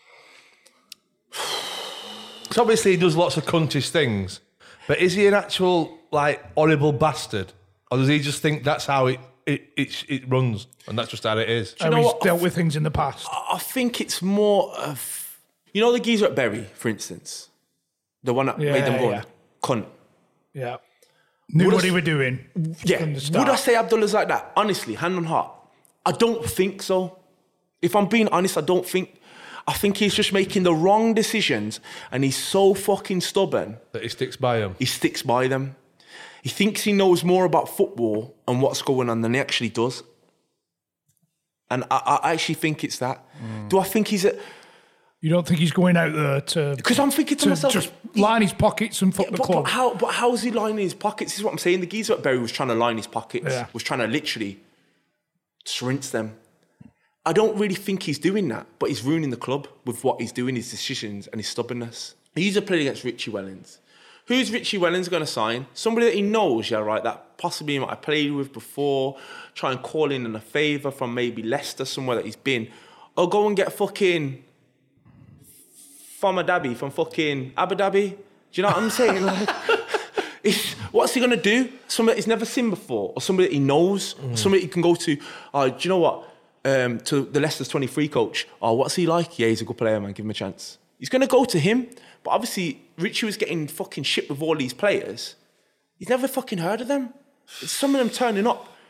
Because obviously he does lots of cuntish things, but is he an actual like horrible bastard, or does he just think that's how it? It, it it runs, and that's just how it is. Do you know he's what? dealt with things in the past. I think it's more of, you know, the geezer at Bury, for instance, the one that yeah, made them go yeah. cunt. Yeah, knew would what I, he were doing. Yeah, from the start. would I say Abdullah's like that? Honestly, hand on heart, I don't think so. If I'm being honest, I don't think. I think he's just making the wrong decisions, and he's so fucking stubborn that he sticks by them. He sticks by them. He thinks he knows more about football and what's going on than he actually does. And I, I actually think it's that. Mm. Do I think he's a... You don't think he's going out there to... Because I'm thinking to, to myself... just line his pockets and fuck yeah, the but, club. But how, but how is he lining his pockets? This is what I'm saying. The geezer at Bury was trying to line his pockets. Yeah. Was trying to literally rinse them. I don't really think he's doing that, but he's ruining the club with what he's doing, his decisions and his stubbornness. He used to play against Richie Wellens. Who's Richie Wellens going to sign? Somebody that he knows, yeah, right, that possibly he might have played with before, try and call in a favour from maybe Leicester, somewhere that he's been, or go and get fucking Famadabi from fucking Abu Dhabi. Do you know what I'm saying? Like, it's, what's he going to do? Somebody that he's never seen before, or somebody that he knows, mm. somebody he can go to, oh, do you know what? Um, to the Leicester's twenty-three coach, oh, what's he like? Yeah, he's a good player, man, give him a chance. He's going to go to him. But obviously, Richie was getting fucking shit with all these players. He's never fucking heard of them. Some of them turning up.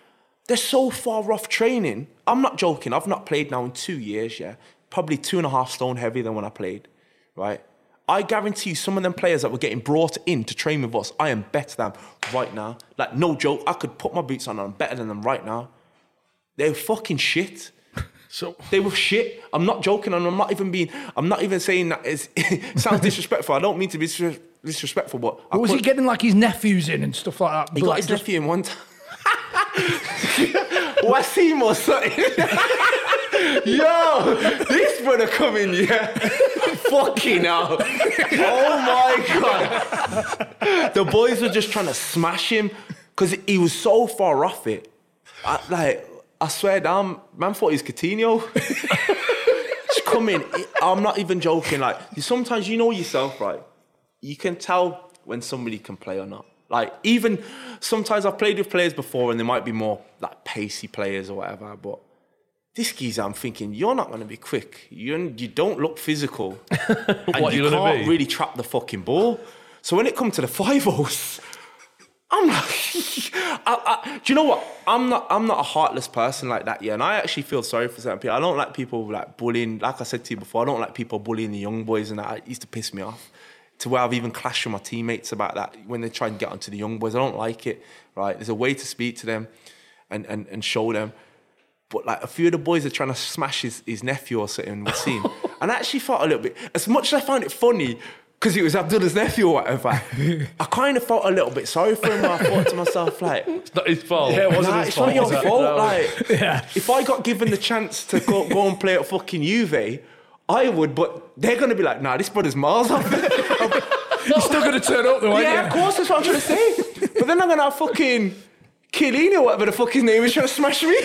they're so far off training. I'm not joking. I've not played now in two years, yeah. Probably two and a half stone heavier than when I played, right? I guarantee you some of them players that were getting brought in to train with us, I am better than right now. Like, no joke, I could put my boots on and I'm better than them right now. They're fucking shit. So they were shit. I'm not joking, and I'm not even being. I'm not even saying that it's, it sounds disrespectful. I don't mean to be disrespectful, but but was he getting like his nephews in and stuff like that? He got his just... nephew in one time. Wasim or something. Yo, this brother coming, yeah. Fucking hell. Oh my God. The boys were just trying to smash him because he was so far off it. I, like. I swear down, man thought he was Coutinho. Just come in. I'm not even joking. Like, sometimes you know yourself, right? You can tell when somebody can play or not. Like, even sometimes I've played with players before and they might be more like pacey players or whatever, but this geezer, I'm thinking, you're not going to be quick. You you don't look physical. And what you you can't be? really trap the fucking ball. So when it comes to the five-ohs, I'm like, I, I, do you know what? I'm not. I'm not a heartless person like that, yeah. And I actually feel sorry for certain people. I don't like people like bullying. Like I said to you before, I don't like people bullying the young boys, and that it used to piss me off. To where I've even clashed with my teammates about that when they try and get onto the young boys. I don't like it. Right? There's a way to speak to them, and and, and show them. But like a few of the boys are trying to smash his, his nephew or something. We've seen, and I actually felt a little bit. As much as I found it funny, because it was Abdullah's nephew or whatever, I kind of felt a little bit sorry for him. I thought to myself, like... It's not his fault. Yeah, it wasn't nah, his it's fault. It's not your fault. No. Like, yeah. If I got given the chance to go, go and play at fucking Juve, I would, but they're going to be like, nah, this brother's miles off. You're still going to turn up though, aren't yeah, you? Of course, that's what I'm trying to say. But then I'm going to have fucking Chiellini or whatever the fuck his name is trying to smash me.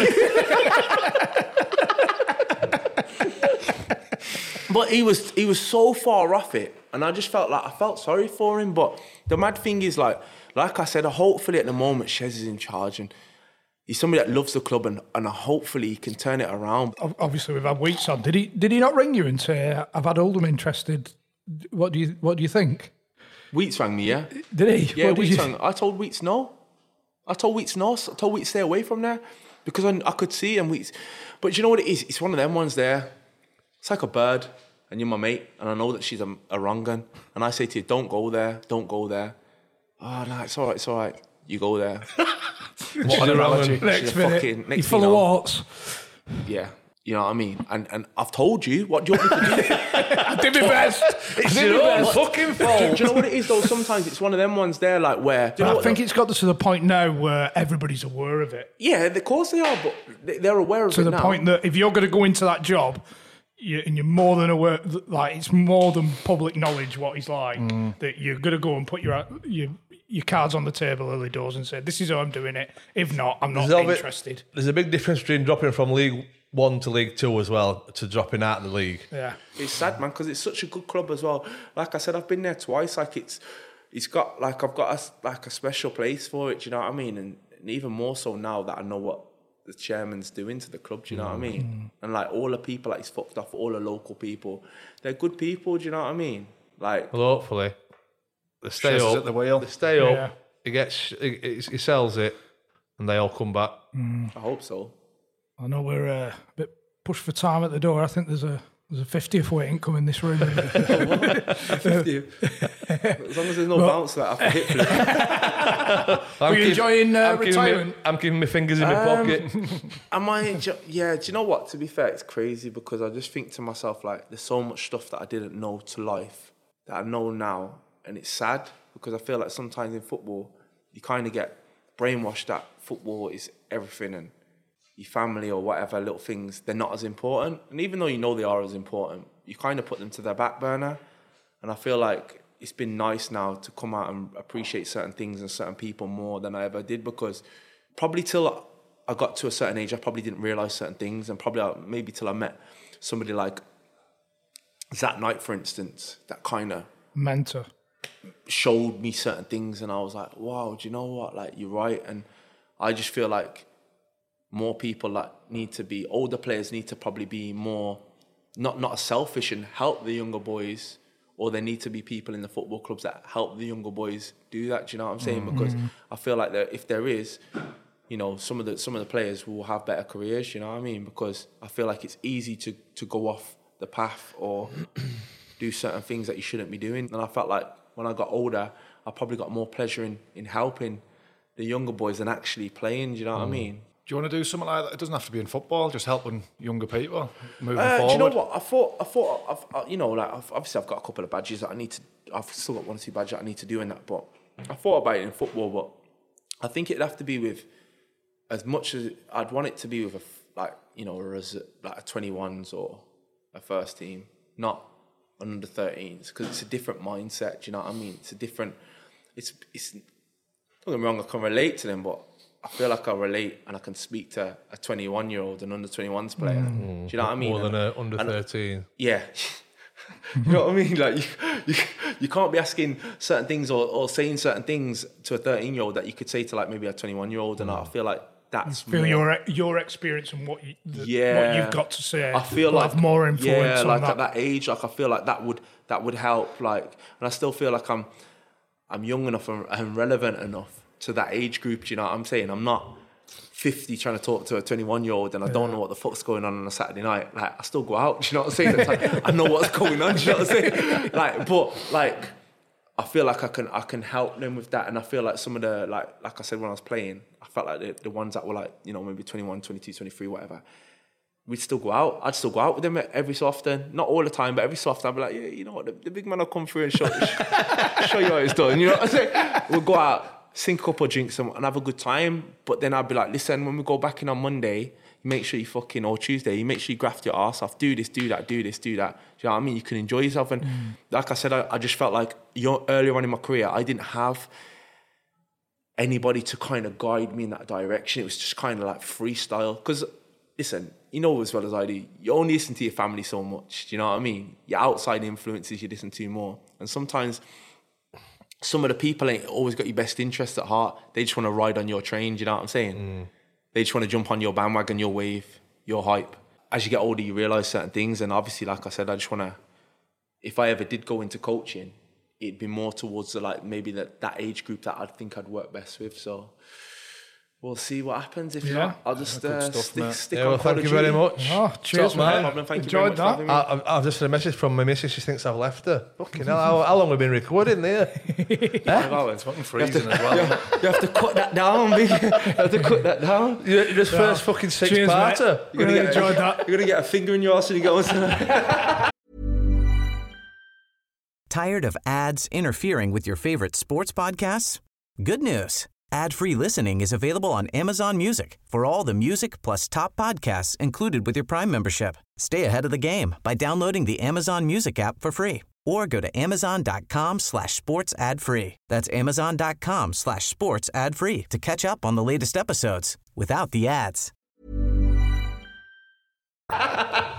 But he was he was so far off it, and I just felt like I felt sorry for him. But the mad thing is, like like I said, hopefully at the moment Shez is in charge, and he's somebody that loves the club, and, and hopefully he can turn it around. Obviously, we've had Weeks on. Did he did he not ring you and say, "I've had Oldham interested"? What do you what do you think? Weeks rang me, yeah. Did he? Yeah, what Weeks did you... rang. I told Weeks no. I told Weeks no. I told Weeks stay away from there because I, I could see and Weeks. But you know what it is? It's one of them ones there. It's like a bird. And you're my mate, and I know that she's a, a wrong un. And I say to you, don't go there, don't go there. Oh, no, it's all right, it's all right. You go there. What an analogy. Next minute, fucking, next you're full of warts. Yeah, you know what I mean? And and I've told you, what do you want me to do? I did my best. It's your own fucking fault. Do, do you know what it is, though? Sometimes it's one of them ones there, like, where... Do you know I think though? It's got to the point now where everybody's aware of it. Yeah, of course they are, but they're aware of to it now. To the point that if you're going to go into that job... You, and you're more than aware, like it's more than public knowledge what he's like. Mm. That you're gonna go and put your your your cards on the table early doors and say, "This is how I'm doing it." If not, I'm not there's interested. Bit, there's a big difference between dropping from League One to League Two as well to dropping out of the league. Yeah, it's sad, man, because it's such a good club as well. Like I said, I've been there twice. Like it's it's got like I've got a, like a special place for it. Do you know what I mean? And, and even more so now that I know what the chairman's doing to the club, do you know what I mean? Mm. And like all the people that he's fucked off, all the local people, they're good people, do you know what I mean? Like, well, hopefully they stay Chess up. At the wheel. They stay yeah. up. He gets, he, he sells it, and they all come back. Mm. I hope so. I know we're uh, a bit pushed for time at the door. I think there's a there's a fiftieth waiting coming this room. A fiftieth? As long as there's no well, bounce that I can hit through. Are you enjoying uh, I'm retirement? Keeping, I'm keeping my fingers in my um, pocket. Am I? Yeah, do you know what? To be fair, it's crazy because I just think to myself, like, there's so much stuff that I didn't know to life that I know now. And it's sad because I feel like sometimes in football, you kind of get brainwashed that football is everything and your family or whatever little things, they're not as important. And even though you know they are as important, you kind of put them to the back burner. And I feel like it's been nice now to come out and appreciate certain things and certain people more than I ever did, because probably till I got to a certain age, I probably didn't realise certain things, and probably maybe till I met somebody like Zach Knight, for instance, that kind of mentor showed me certain things, and I was like, wow, do you know what? Like, you're right. And I just feel like more people like need to be, older players need to probably be more, not not as selfish and help the younger boys, or there need to be people in the football clubs that help the younger boys do that. Do you know what I'm saying? Mm-hmm. Because I feel like that if there is, you know, some of the some of the players will have better careers. You know what I mean? Because I feel like it's easy to to go off the path or do certain things that you shouldn't be doing. And I felt like when I got older, I probably got more pleasure in in helping the younger boys than actually playing. Do you know what mm. I mean? Do you want to do something like that? It doesn't have to be in football, just helping younger people moving uh, forward. Do you know what? I thought, I thought, I've, I, you know, like I've, obviously I've got a couple of badges that I need to, I've still got one or two badges that I need to do in that, but I thought about it in football, but I think it'd have to be with, as much as I'd want it to be with a, like, you know, a, like a twenty-ones or a first team, not an under thirteens, because it's a different mindset, do you know what I mean? It's a different, it's, it's, don't get me wrong, I can relate to them, but I feel like I relate and I can speak to a twenty-one-year-old and under twenty-ones player. Mm. Do you know what I mean? More than and, a under and, thirteen. Yeah. You know what I mean? Like you, you, you can't be asking certain things or, or saying certain things to a thirteen-year-old that you could say to like maybe a twenty-one-year-old, and mm. I feel like that's you feel more, your your experience and what you the, yeah, what you've got to say. I feel will like have more influence. Yeah, on like that. at that age, like I feel like that would that would help. Like, and I still feel like I'm I'm young enough and, and relevant enough to that age group. Do you know what I'm saying? I'm not fifty trying to talk to a twenty-one-year-old and I yeah. don't know what the fuck's going on on a Saturday night. Like, I still go out, do you know what I'm saying? It's like, I know what's going on, do you know what I'm saying? Like, but, like, I feel like I can I can help them with that, and I feel like some of the, like like I said when I was playing, I felt like the, the ones that were like, you know, maybe twenty-one, twenty-two, twenty-three, whatever, we'd still go out. I'd still go out with them every so often. Not all the time, but every so often I'd be like, yeah, you know what, the, the big man will come through and show, show you how it's done, you know what I'm saying? We'll go out, sink a couple of drinks and have a good time, but then I'd be like, listen, when we go back in on Monday, you make sure you fucking, or Tuesday, you make sure you graft your arse off, do this, do that, do this, do that. Do you know what I mean? You can enjoy yourself. And mm. like I said, I, I just felt like you earlier on in my career, I didn't have anybody to kind of guide me in that direction. It was just kind of like freestyle. Because, listen, you know as well as I do, you only listen to your family so much. Do you know what I mean? Your outside influences you listen to more. And sometimes some of the people ain't always got your best interests at heart. They just want to ride on your train, do you know what I'm saying? Mm. They just want to jump on your bandwagon, your wave, your hype. As you get older, you realise certain things. And obviously, like I said, I just want to, if I ever did go into coaching, it'd be more towards the, like maybe that, that age group that I'd think I'd work best with. So we'll see what happens. If yeah. not, I'll just uh, stuff, stick, stick yeah, on well, thank you very much. Oh, cheers, Top, man. man. Thank Enjoyed you very much that. for having me. I, I've just had a message from my missus. She thinks I've left her. Fucking hell, how, how long have we been recording there? Huh? It's fucking freezing as well. You have, you have to cut that down, big. You have to cut that down. You're just yeah. first fucking six-parter. You're going to get a finger in your ass and you go. Tired of ads interfering with your favorite sports podcasts? Good news. Ad-free listening is available on Amazon Music for all the music plus top podcasts included with your Prime membership. Stay ahead of the game by downloading the Amazon Music app for free or go to amazon.com slash sports ad free. That's amazon.com slash sports ad free to catch up on the latest episodes without the ads.